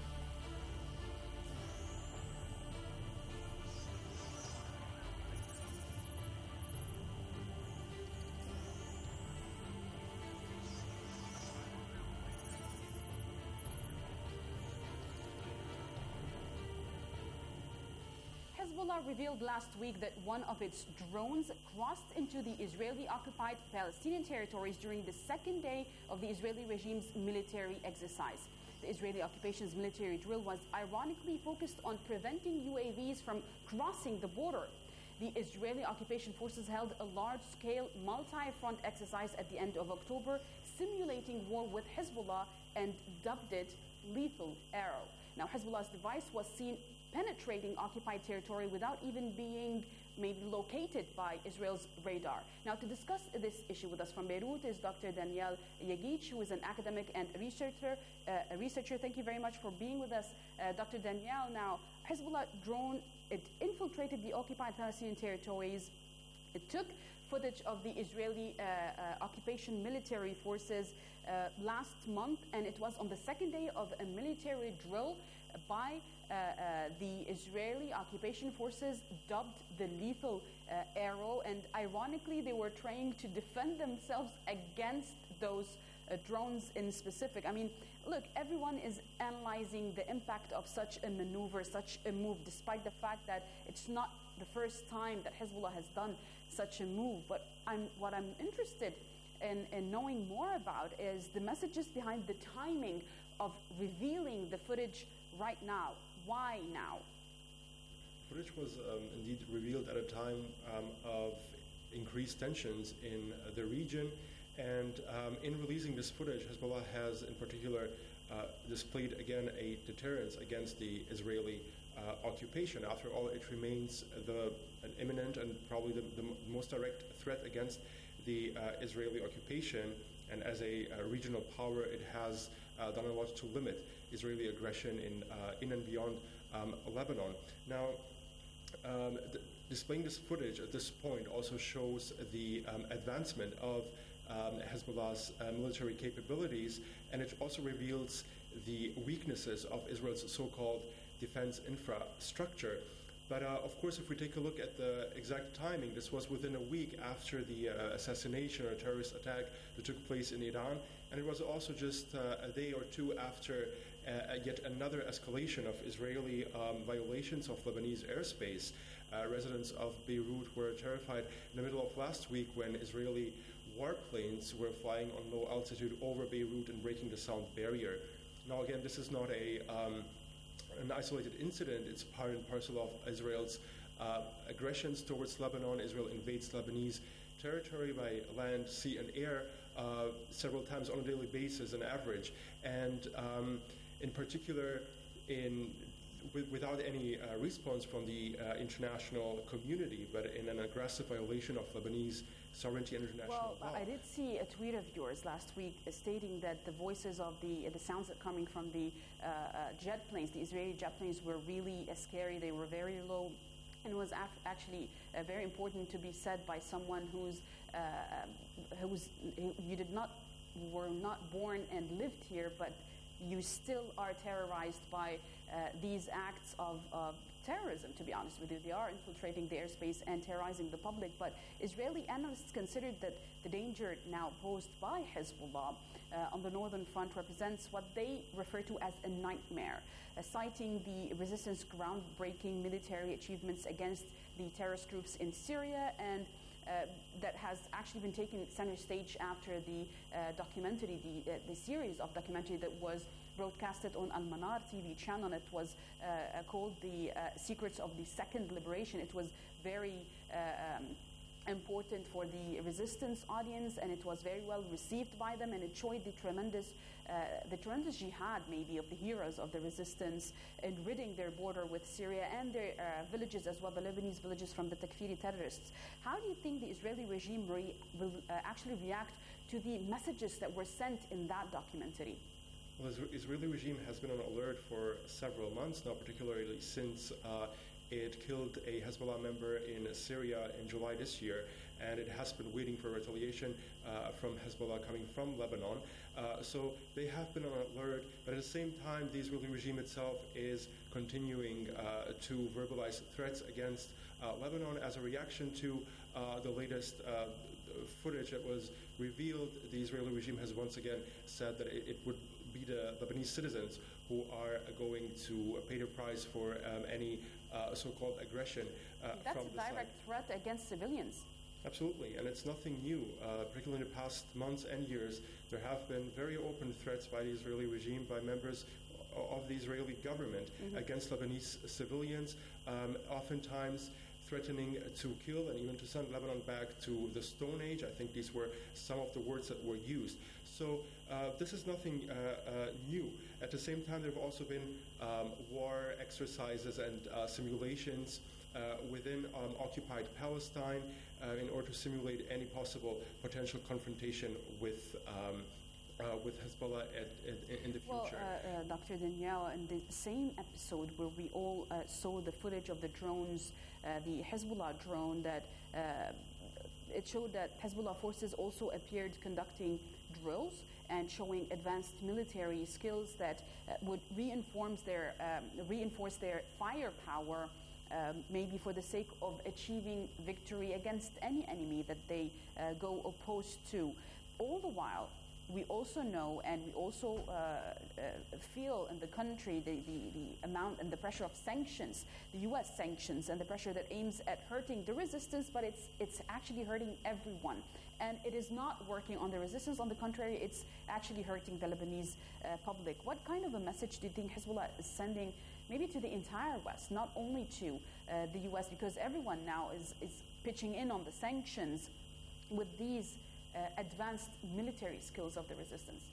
Speaker 22: Hezbollah revealed last week that one of its drones crossed into the Israeli-occupied Palestinian territories during the second day of the Israeli regime's military exercise. The Israeli occupation's military drill was ironically focused on preventing U A Vs from crossing the border. The Israeli occupation forces held a large-scale multi-front exercise at the end of October, simulating war with Hezbollah, and dubbed it Lethal Arrow. Now, Hezbollah's device was seen penetrating occupied territory without even being maybe located by Israel's radar. Now, to discuss this issue with us from Beirut is Doctor Daniel Yagic, who is an academic and a researcher. Uh, a researcher. Thank you very much for being with us, uh, Doctor Daniel. Now, Hezbollah drone, it infiltrated the occupied Palestinian territories It took footage of the Israeli uh, uh, occupation military forces uh, last month, and it was on the second day of a military drill by uh, uh, the Israeli occupation forces dubbed the lethal uh, arrow. And ironically, they were trying to defend themselves against those uh, drones in specific. I mean, look, everyone is analyzing the impact of such a maneuver, such a move, despite the fact that it's not the first time that Hezbollah has done such a move. But I'm, what I'm interested in, in knowing more about is the messages behind the timing of revealing the footage right now. Why now?
Speaker 1: Footage was um, indeed revealed at a time um, of increased tensions in uh, the region, and um, in releasing this footage, Hezbollah has in particular uh, displayed again a deterrence against the Israeli uh, occupation. After all, it remains the, an imminent and probably the, the most direct threat against the uh, Israeli occupation, and as a uh, regional power, it has uh, done a lot to limit Israeli aggression in, uh, in and beyond um, Lebanon. Now, um, th- displaying this footage at this point also shows the um, advancement of um, Hezbollah's uh, military capabilities, and it also reveals the weaknesses of Israel's so-called defense infrastructure. But uh, of course, if we take a look at the exact timing, this was within a week after the uh, assassination or terrorist attack that took place in Iran, and it was also just uh, a day or two after uh, yet another escalation of Israeli um, violations of Lebanese airspace. Uh, residents of Beirut were terrified in the middle of last week when Israeli warplanes were flying on low altitude over Beirut and breaking the sound barrier. Now again, this is not a um, an isolated incident. It's part and parcel of Israel's uh, aggressions towards Lebanon. Israel invades Lebanese territory by land, sea, and air uh, several times on a daily basis, on average. And um, in particular, in w- without any uh, response from the uh, international community, but in an aggressive violation of Lebanese sovereignty and international
Speaker 22: well,
Speaker 1: law.
Speaker 22: I did see a tweet of yours last week uh, stating that the voices of the the sounds that coming from the uh, uh, jet planes, the Israeli jet planes, were really uh, scary. They were very low, and it was af- actually uh, very important to be said by someone who's uh, who's who, you did not were not born and lived here, but you still are terrorized by uh, these acts of, of terrorism, to be honest with you. They are infiltrating the airspace and terrorizing the public. But Israeli analysts considered that the danger now posed by Hezbollah uh, on the northern front represents what they refer to as a nightmare, uh, citing the resistance groundbreaking military achievements against the terrorist groups in Syria, and Uh, that has actually been taken center stage after the uh, documentary, the, uh, the series of documentary that was broadcasted on Al-Manar T V channel. It was uh, called The uh, Secrets of the Second Liberation. It was very uh, um, important for the resistance audience, and it was very well received by them, and it showed the tremendous uh, the tremendous jihad maybe of the heroes of the resistance in ridding their border with Syria and their uh, villages as well, the Lebanese villages, from the Takfiri terrorists. How do you think the Israeli regime re- will uh, actually react to the messages that were sent in that documentary?
Speaker 1: Well, the Israeli regime has been on alert for several months now, particularly since uh, it killed a Hezbollah member in Syria in July this year, and it has been waiting for retaliation uh, from Hezbollah coming from Lebanon. Uh, so they have been on alert, but at the same time, the Israeli regime itself is continuing uh, to verbalize threats against uh, Lebanon as a reaction to uh, the latest uh, footage that was revealed. The Israeli regime has once again said that it, it would be the Lebanese citizens who are going to pay the price for um, any uh, so-called aggression uh,
Speaker 22: That's
Speaker 1: from
Speaker 22: a
Speaker 1: the
Speaker 22: direct
Speaker 1: side.
Speaker 22: threat against civilians.
Speaker 1: Absolutely, and it's nothing new. Uh, particularly in the past months and years, there have been very open threats by the Israeli regime, by members of the Israeli government
Speaker 22: Mm-hmm.
Speaker 1: against Lebanese civilians, um, oftentimes threatening to kill and even to send Lebanon back to the Stone Age. I think these were some of the words that were used. So uh, this is nothing uh, uh, new. At the same time, there have also been um, war exercises and uh, simulations uh, within um, occupied Palestine uh, in order to simulate any possible potential confrontation with um, Uh, with Hezbollah at, at, in the future.
Speaker 22: Well, uh, uh, Doctor Daniel, in the same episode where we all uh, saw the footage of the drones, uh, the Hezbollah drone that uh, it showed that Hezbollah forces also appeared conducting drills and showing advanced military skills that uh, would reinforce their um, reinforce their firepower, um, maybe for the sake of achieving victory against any enemy that they uh, go opposed to. All the while, we also know and we also uh, uh, feel in the country the, the, the amount and the pressure of sanctions, the U S sanctions and the pressure that aims at hurting the resistance, but it's, it's actually hurting everyone. And it is not working on the resistance. On the contrary, it's actually hurting the Lebanese uh, public. What kind of a message do you think Hezbollah is sending maybe to the entire West, not only to uh, the U S, because everyone now is, is pitching in on the sanctions with these Uh, advanced military skills of the resistance?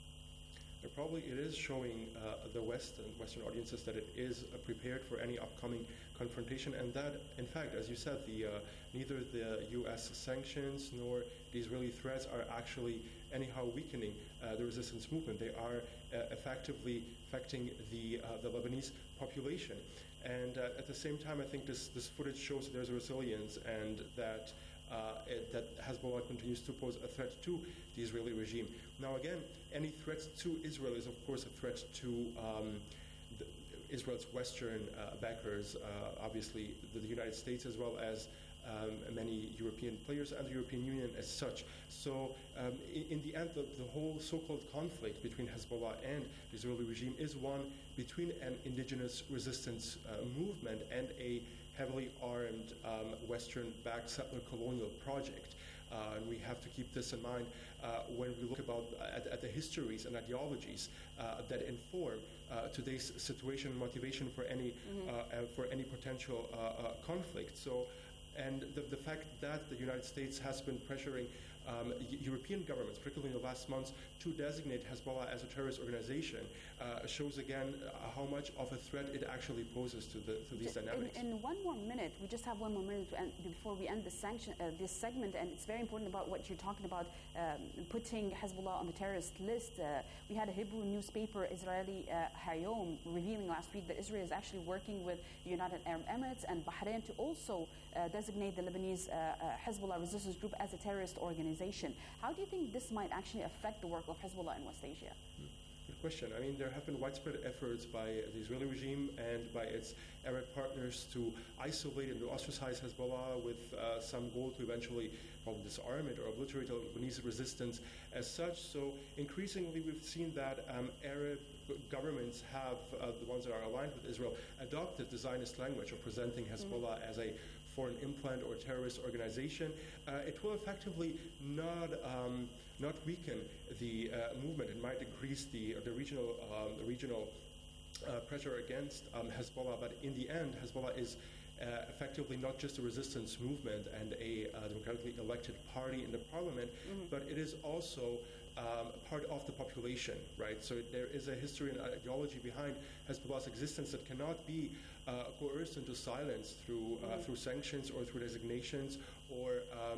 Speaker 1: Uh, probably it is showing uh, the West and Western audiences that it is uh, prepared for any upcoming confrontation, and that, in fact, as you said, the uh, neither the U S sanctions nor the Israeli threats are actually anyhow weakening uh, the resistance movement. They are uh, effectively affecting the uh, the Lebanese population, and uh, at the same time, I think this this footage shows that there's a resilience and that. Uh, it, that Hezbollah continues to pose a threat to the Israeli regime. Now, again, any threats to Israel is, of course, a threat to um, the, Israel's Western uh, backers, uh, obviously the, the United States, as well as um, many European players and the European Union as such. So, um, in, in the end, the, the whole so-called conflict between Hezbollah and the Israeli regime is one between an indigenous resistance uh, movement and a heavily armed um, Western-backed settler colonial project. Uh, and we have to keep this in mind uh, when we look about uh, at, at the histories and ideologies uh, that inform uh, today's situation and motivation for any mm-hmm. uh, uh, for any potential uh, uh, conflict. So, and the, the fact that the United States has been pressuring um, European governments, particularly in the last months, to designate Hezbollah as a terrorist organization uh, shows again uh, how much of a threat it actually poses to the to these
Speaker 22: in,
Speaker 1: dynamics.
Speaker 22: In one more minute, we just have one more minute to end, before we end this sanction, uh, this segment, and it's very important about what you're talking about, um, putting Hezbollah on the terrorist list. Uh, we had a Hebrew newspaper, Israeli uh, Hayom, revealing last week that Israel is actually working with the United Arab Emirates and Bahrain to also uh, designate the Lebanese uh, uh, Hezbollah resistance group as a terrorist organization. How do you think this might actually affect the work of Hezbollah in West Asia?
Speaker 1: Hmm. Good question. I mean, there have been widespread efforts by the Israeli regime and by its Arab partners to isolate and to ostracize Hezbollah with uh, some goal to eventually probably disarm it or obliterate the Lebanese resistance as such. So increasingly we've seen that um, Arab governments have, uh, the ones that are aligned with Israel, adopted the Zionist language of presenting Hezbollah mm-hmm. as a foreign implant or terrorist organization. Uh, it will effectively not um, not weaken the uh, movement. It might increase the the regional um, the regional uh, pressure against um, Hezbollah. But in the end, Hezbollah is uh, effectively not just a resistance movement and a uh, democratically elected party in the parliament, mm-hmm. but it is also Um, part of the population, right? So there is a history and ideology behind Hezbollah's existence that cannot be uh, coerced into silence through uh, mm-hmm. through sanctions or through designations or um,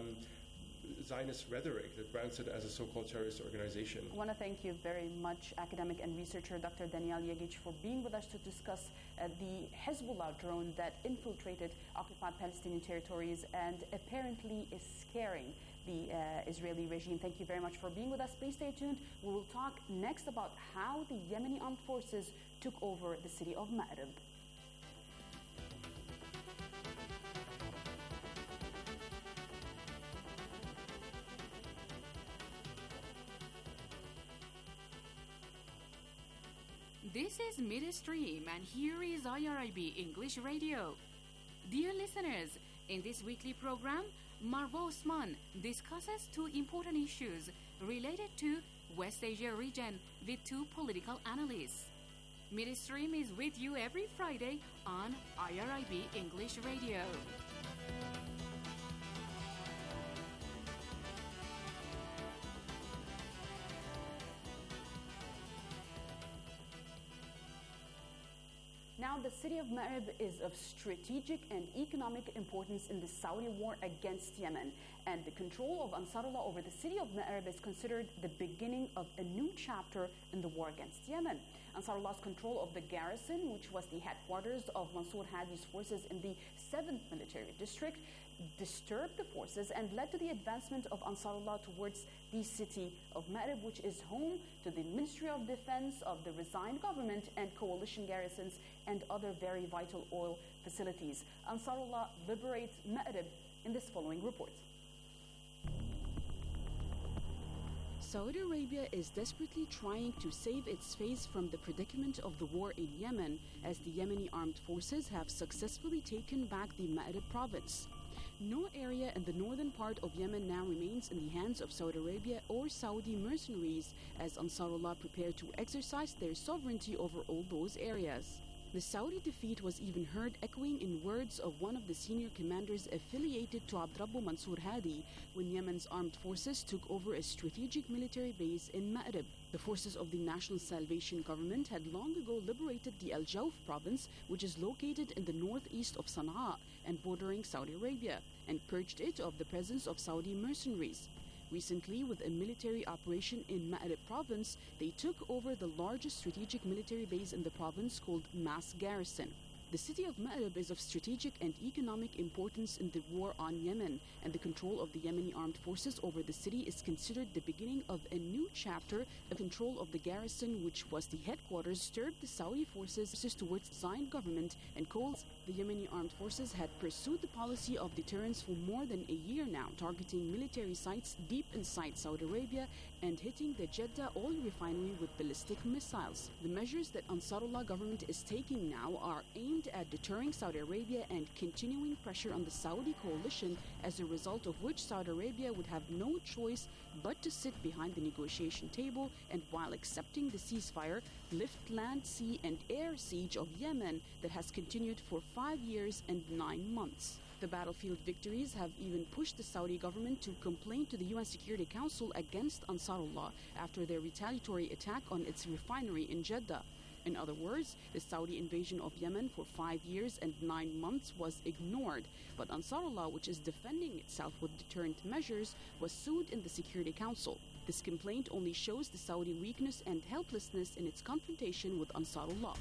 Speaker 1: Zionist rhetoric that grants it as a so-called terrorist organization.
Speaker 22: I want to thank you very much, academic and researcher Doctor Daniel Yagic, for being with us to discuss uh, the Hezbollah drone that infiltrated occupied Palestinian territories and apparently is scaring the uh, Israeli regime. Thank you very much for being with us. Please stay tuned. We will talk next about how the Yemeni armed forces took over the city of Ma'rib.
Speaker 3: This is Midstream, and here is I R I B English Radio. Dear listeners, in this weekly program, Marwa Osman discusses two important issues related to West Asia region with two political analysts. Midstream is with you every Friday on I R I B English Radio.
Speaker 22: Now, the city of Ma'rib is of strategic and economic importance in the Saudi war against Yemen, and the control of Ansarullah over the city of Ma'rib is considered the beginning of a new chapter in the war against Yemen. Ansarullah's control of the garrison, which was the headquarters of Mansour Hadi's forces in the seventh Military District, disturbed the forces and led to the advancement of Ansarullah towards the city of Ma'rib, which is home to the Ministry of Defense of the resigned government and coalition garrisons and other very vital oil facilities. Ansarullah liberates Ma'rib in this following report. Saudi Arabia is desperately trying to save its face from the predicament of the war in Yemen, as the Yemeni armed forces have successfully taken back the Ma'rib province. No area in the northern part of Yemen now remains in the hands of Saudi Arabia or Saudi mercenaries, as Ansarullah prepare to exercise their sovereignty over all those areas. The Saudi defeat was even heard echoing in words of one of the senior commanders affiliated to Abdrabbu Mansour Hadi when Yemen's armed forces took over a strategic military base in Ma'rib. The forces of the National Salvation Government had long ago liberated the Al Jawf province, which is located in the northeast of Sana'a and bordering Saudi Arabia, and purged it of the presence of Saudi mercenaries. Recently, with a military operation in Ma'rib province, they took over the largest strategic military base in the province called Mas Garrison. The city of Ma'rib is of strategic and economic importance in the war on Yemen, and the control of the Yemeni armed forces over the city is considered the beginning of a new chapter. The control of the garrison, which was the headquarters, stirred the Saudi forces towards the Zion government and calls. The Yemeni armed forces had pursued the policy of deterrence for more than a year now, targeting military sites deep inside Saudi Arabia and hitting the Jeddah oil refinery with ballistic missiles. The measures that Ansarullah government is taking now are aimed at deterring Saudi Arabia and continuing pressure on the Saudi coalition, as a result of which Saudi Arabia would have no choice but to sit behind the negotiation table and, while accepting the ceasefire, lift land, sea and air siege of Yemen that has continued for five years and nine months. The battlefield victories have even pushed the Saudi government to complain to the U N Security Council against Ansarullah after their retaliatory attack on its refinery in Jeddah. In other words, the Saudi invasion of Yemen for five years and nine months was ignored, but Ansarullah, which is defending itself with deterrent measures, was sued in the Security Council. This complaint only shows the Saudi weakness and helplessness in its confrontation with Ansarullah.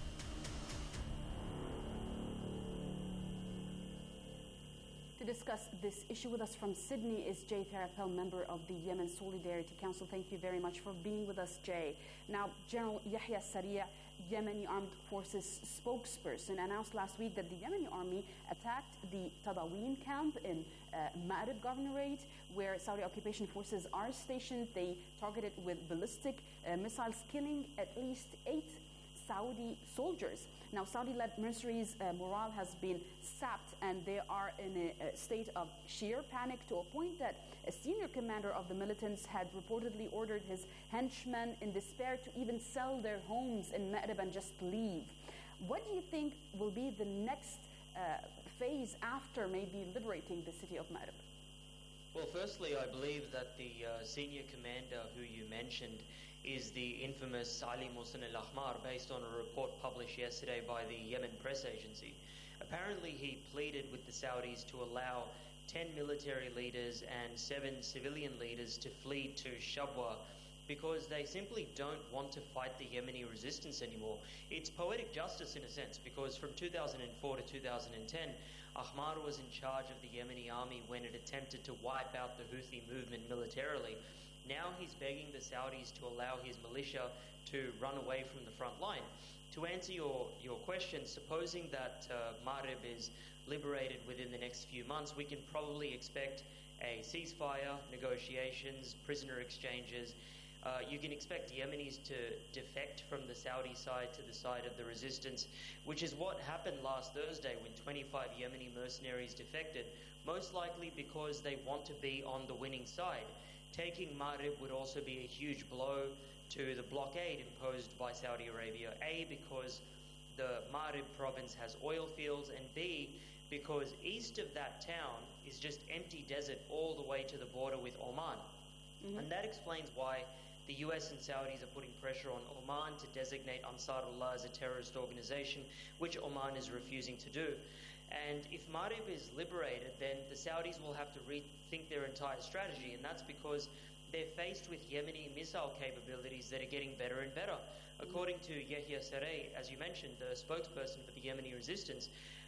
Speaker 22: To discuss this issue with us from Sydney is Jay Tharapel, member of the Yemen Solidarity Council. Thank you very much for being with us, Jay. Now, General Yahya Sari', Yemeni Armed Forces spokesperson, announced last week that the Yemeni army attacked the Tadawin camp in uh, Ma'rib Governorate, where Saudi occupation forces are stationed. They targeted with ballistic uh, missiles, killing at least eight Saudi soldiers. Now, Saudi-led mercenaries' uh, morale has been sapped, and they are in a, a state of sheer panic, to a point that a senior commander of the militants had reportedly ordered his henchmen in despair to even sell their homes in Ma'rib and just leave. What do you think will be the next uh, phase after maybe liberating the city of Ma'rib?
Speaker 4: Well, firstly, I believe that the uh, senior commander who you mentioned is the infamous Ali Mohsen al-Ahmar, based on a report published yesterday by the Yemen press agency. Apparently, he pleaded with the Saudis to allow ten military leaders and seven civilian leaders to flee to Shabwa because they simply don't want to fight the Yemeni resistance anymore. It's poetic justice in a sense, because from two thousand four to two thousand ten, Ahmar was in charge of the Yemeni army when it attempted to wipe out the Houthi movement militarily. Now he's begging the Saudis to allow his militia to run away from the front line. To answer your, your question, supposing that uh, Ma'rib is liberated within the next few months, we can probably expect a ceasefire, negotiations, prisoner exchanges. Uh, you can expect Yemenis to defect from the Saudi side to the side of the resistance, which is what happened last Thursday when twenty-five Yemeni mercenaries defected, most likely because they want to be on the winning side. Taking Ma'rib would also be a huge blow to the blockade imposed by Saudi Arabia, A, because the Ma'rib province has oil fields, and B, because east of that town is just empty desert all the way to the border with Oman. Mm-hmm. And that explains why the U S and Saudis are putting pressure on Oman to designate Ansarullah as a terrorist organization, which Oman is refusing to do. And if Ma'rib is liberated, then the Saudis will have to rethink their entire strategy, and that's because they're faced with Yemeni missile capabilities that are getting better and better. According to Yahya Sari', as you mentioned, the spokesperson for the Yemeni resistance,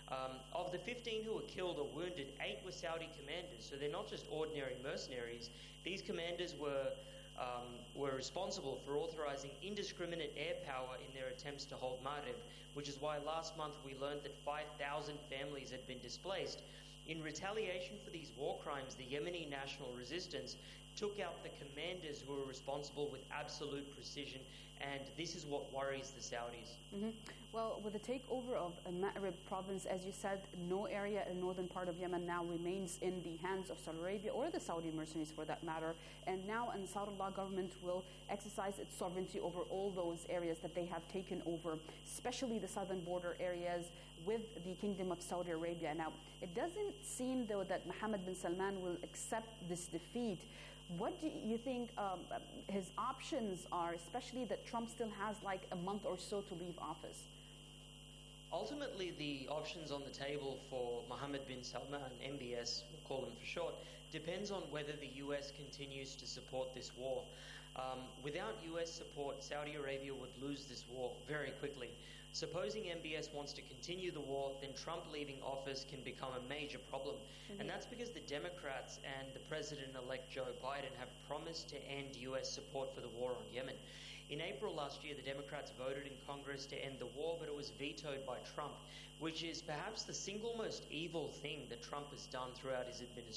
Speaker 4: Um, of the fifteen who were killed or wounded, eight were Saudi commanders, so they're not just ordinary mercenaries. These commanders were um, were responsible for authorizing indiscriminate air power in their attempts to hold Marib, which is why last month we learned that five thousand families had been displaced. In retaliation for these war crimes, the Yemeni National Resistance took out the commanders who were responsible with absolute precision, and this is what worries the Saudis.
Speaker 22: Mm-hmm. Well, with the takeover of Ma'rib province, as you said, no area in the northern part of Yemen now remains in the hands of Saudi Arabia or the Saudi mercenaries for that matter. And now the Ansarullah government will exercise its sovereignty over all those areas that they have taken over, especially the southern border areas with the Kingdom of Saudi Arabia. Now, it doesn't seem, though, that Mohammed bin Salman will accept this defeat. What do you think um, his options are, especially that Trump still has like a month or so to leave office?
Speaker 4: Ultimately, the options on the table for Mohammed bin Salman, M B S, we'll call him for short, depends on whether the U S continues to support this war. Um, without U S support, Saudi Arabia would lose this war very quickly. Supposing M B S wants to continue the war, then Trump leaving office can become a major problem. Mm-hmm. And that's because the Democrats and the President-elect Joe Biden have promised to end U S support for the war on Yemen. In April last year, the Democrats voted in Congress to end the war, but it was vetoed by Trump, which is perhaps the single most evil thing that Trump has done throughout his administration.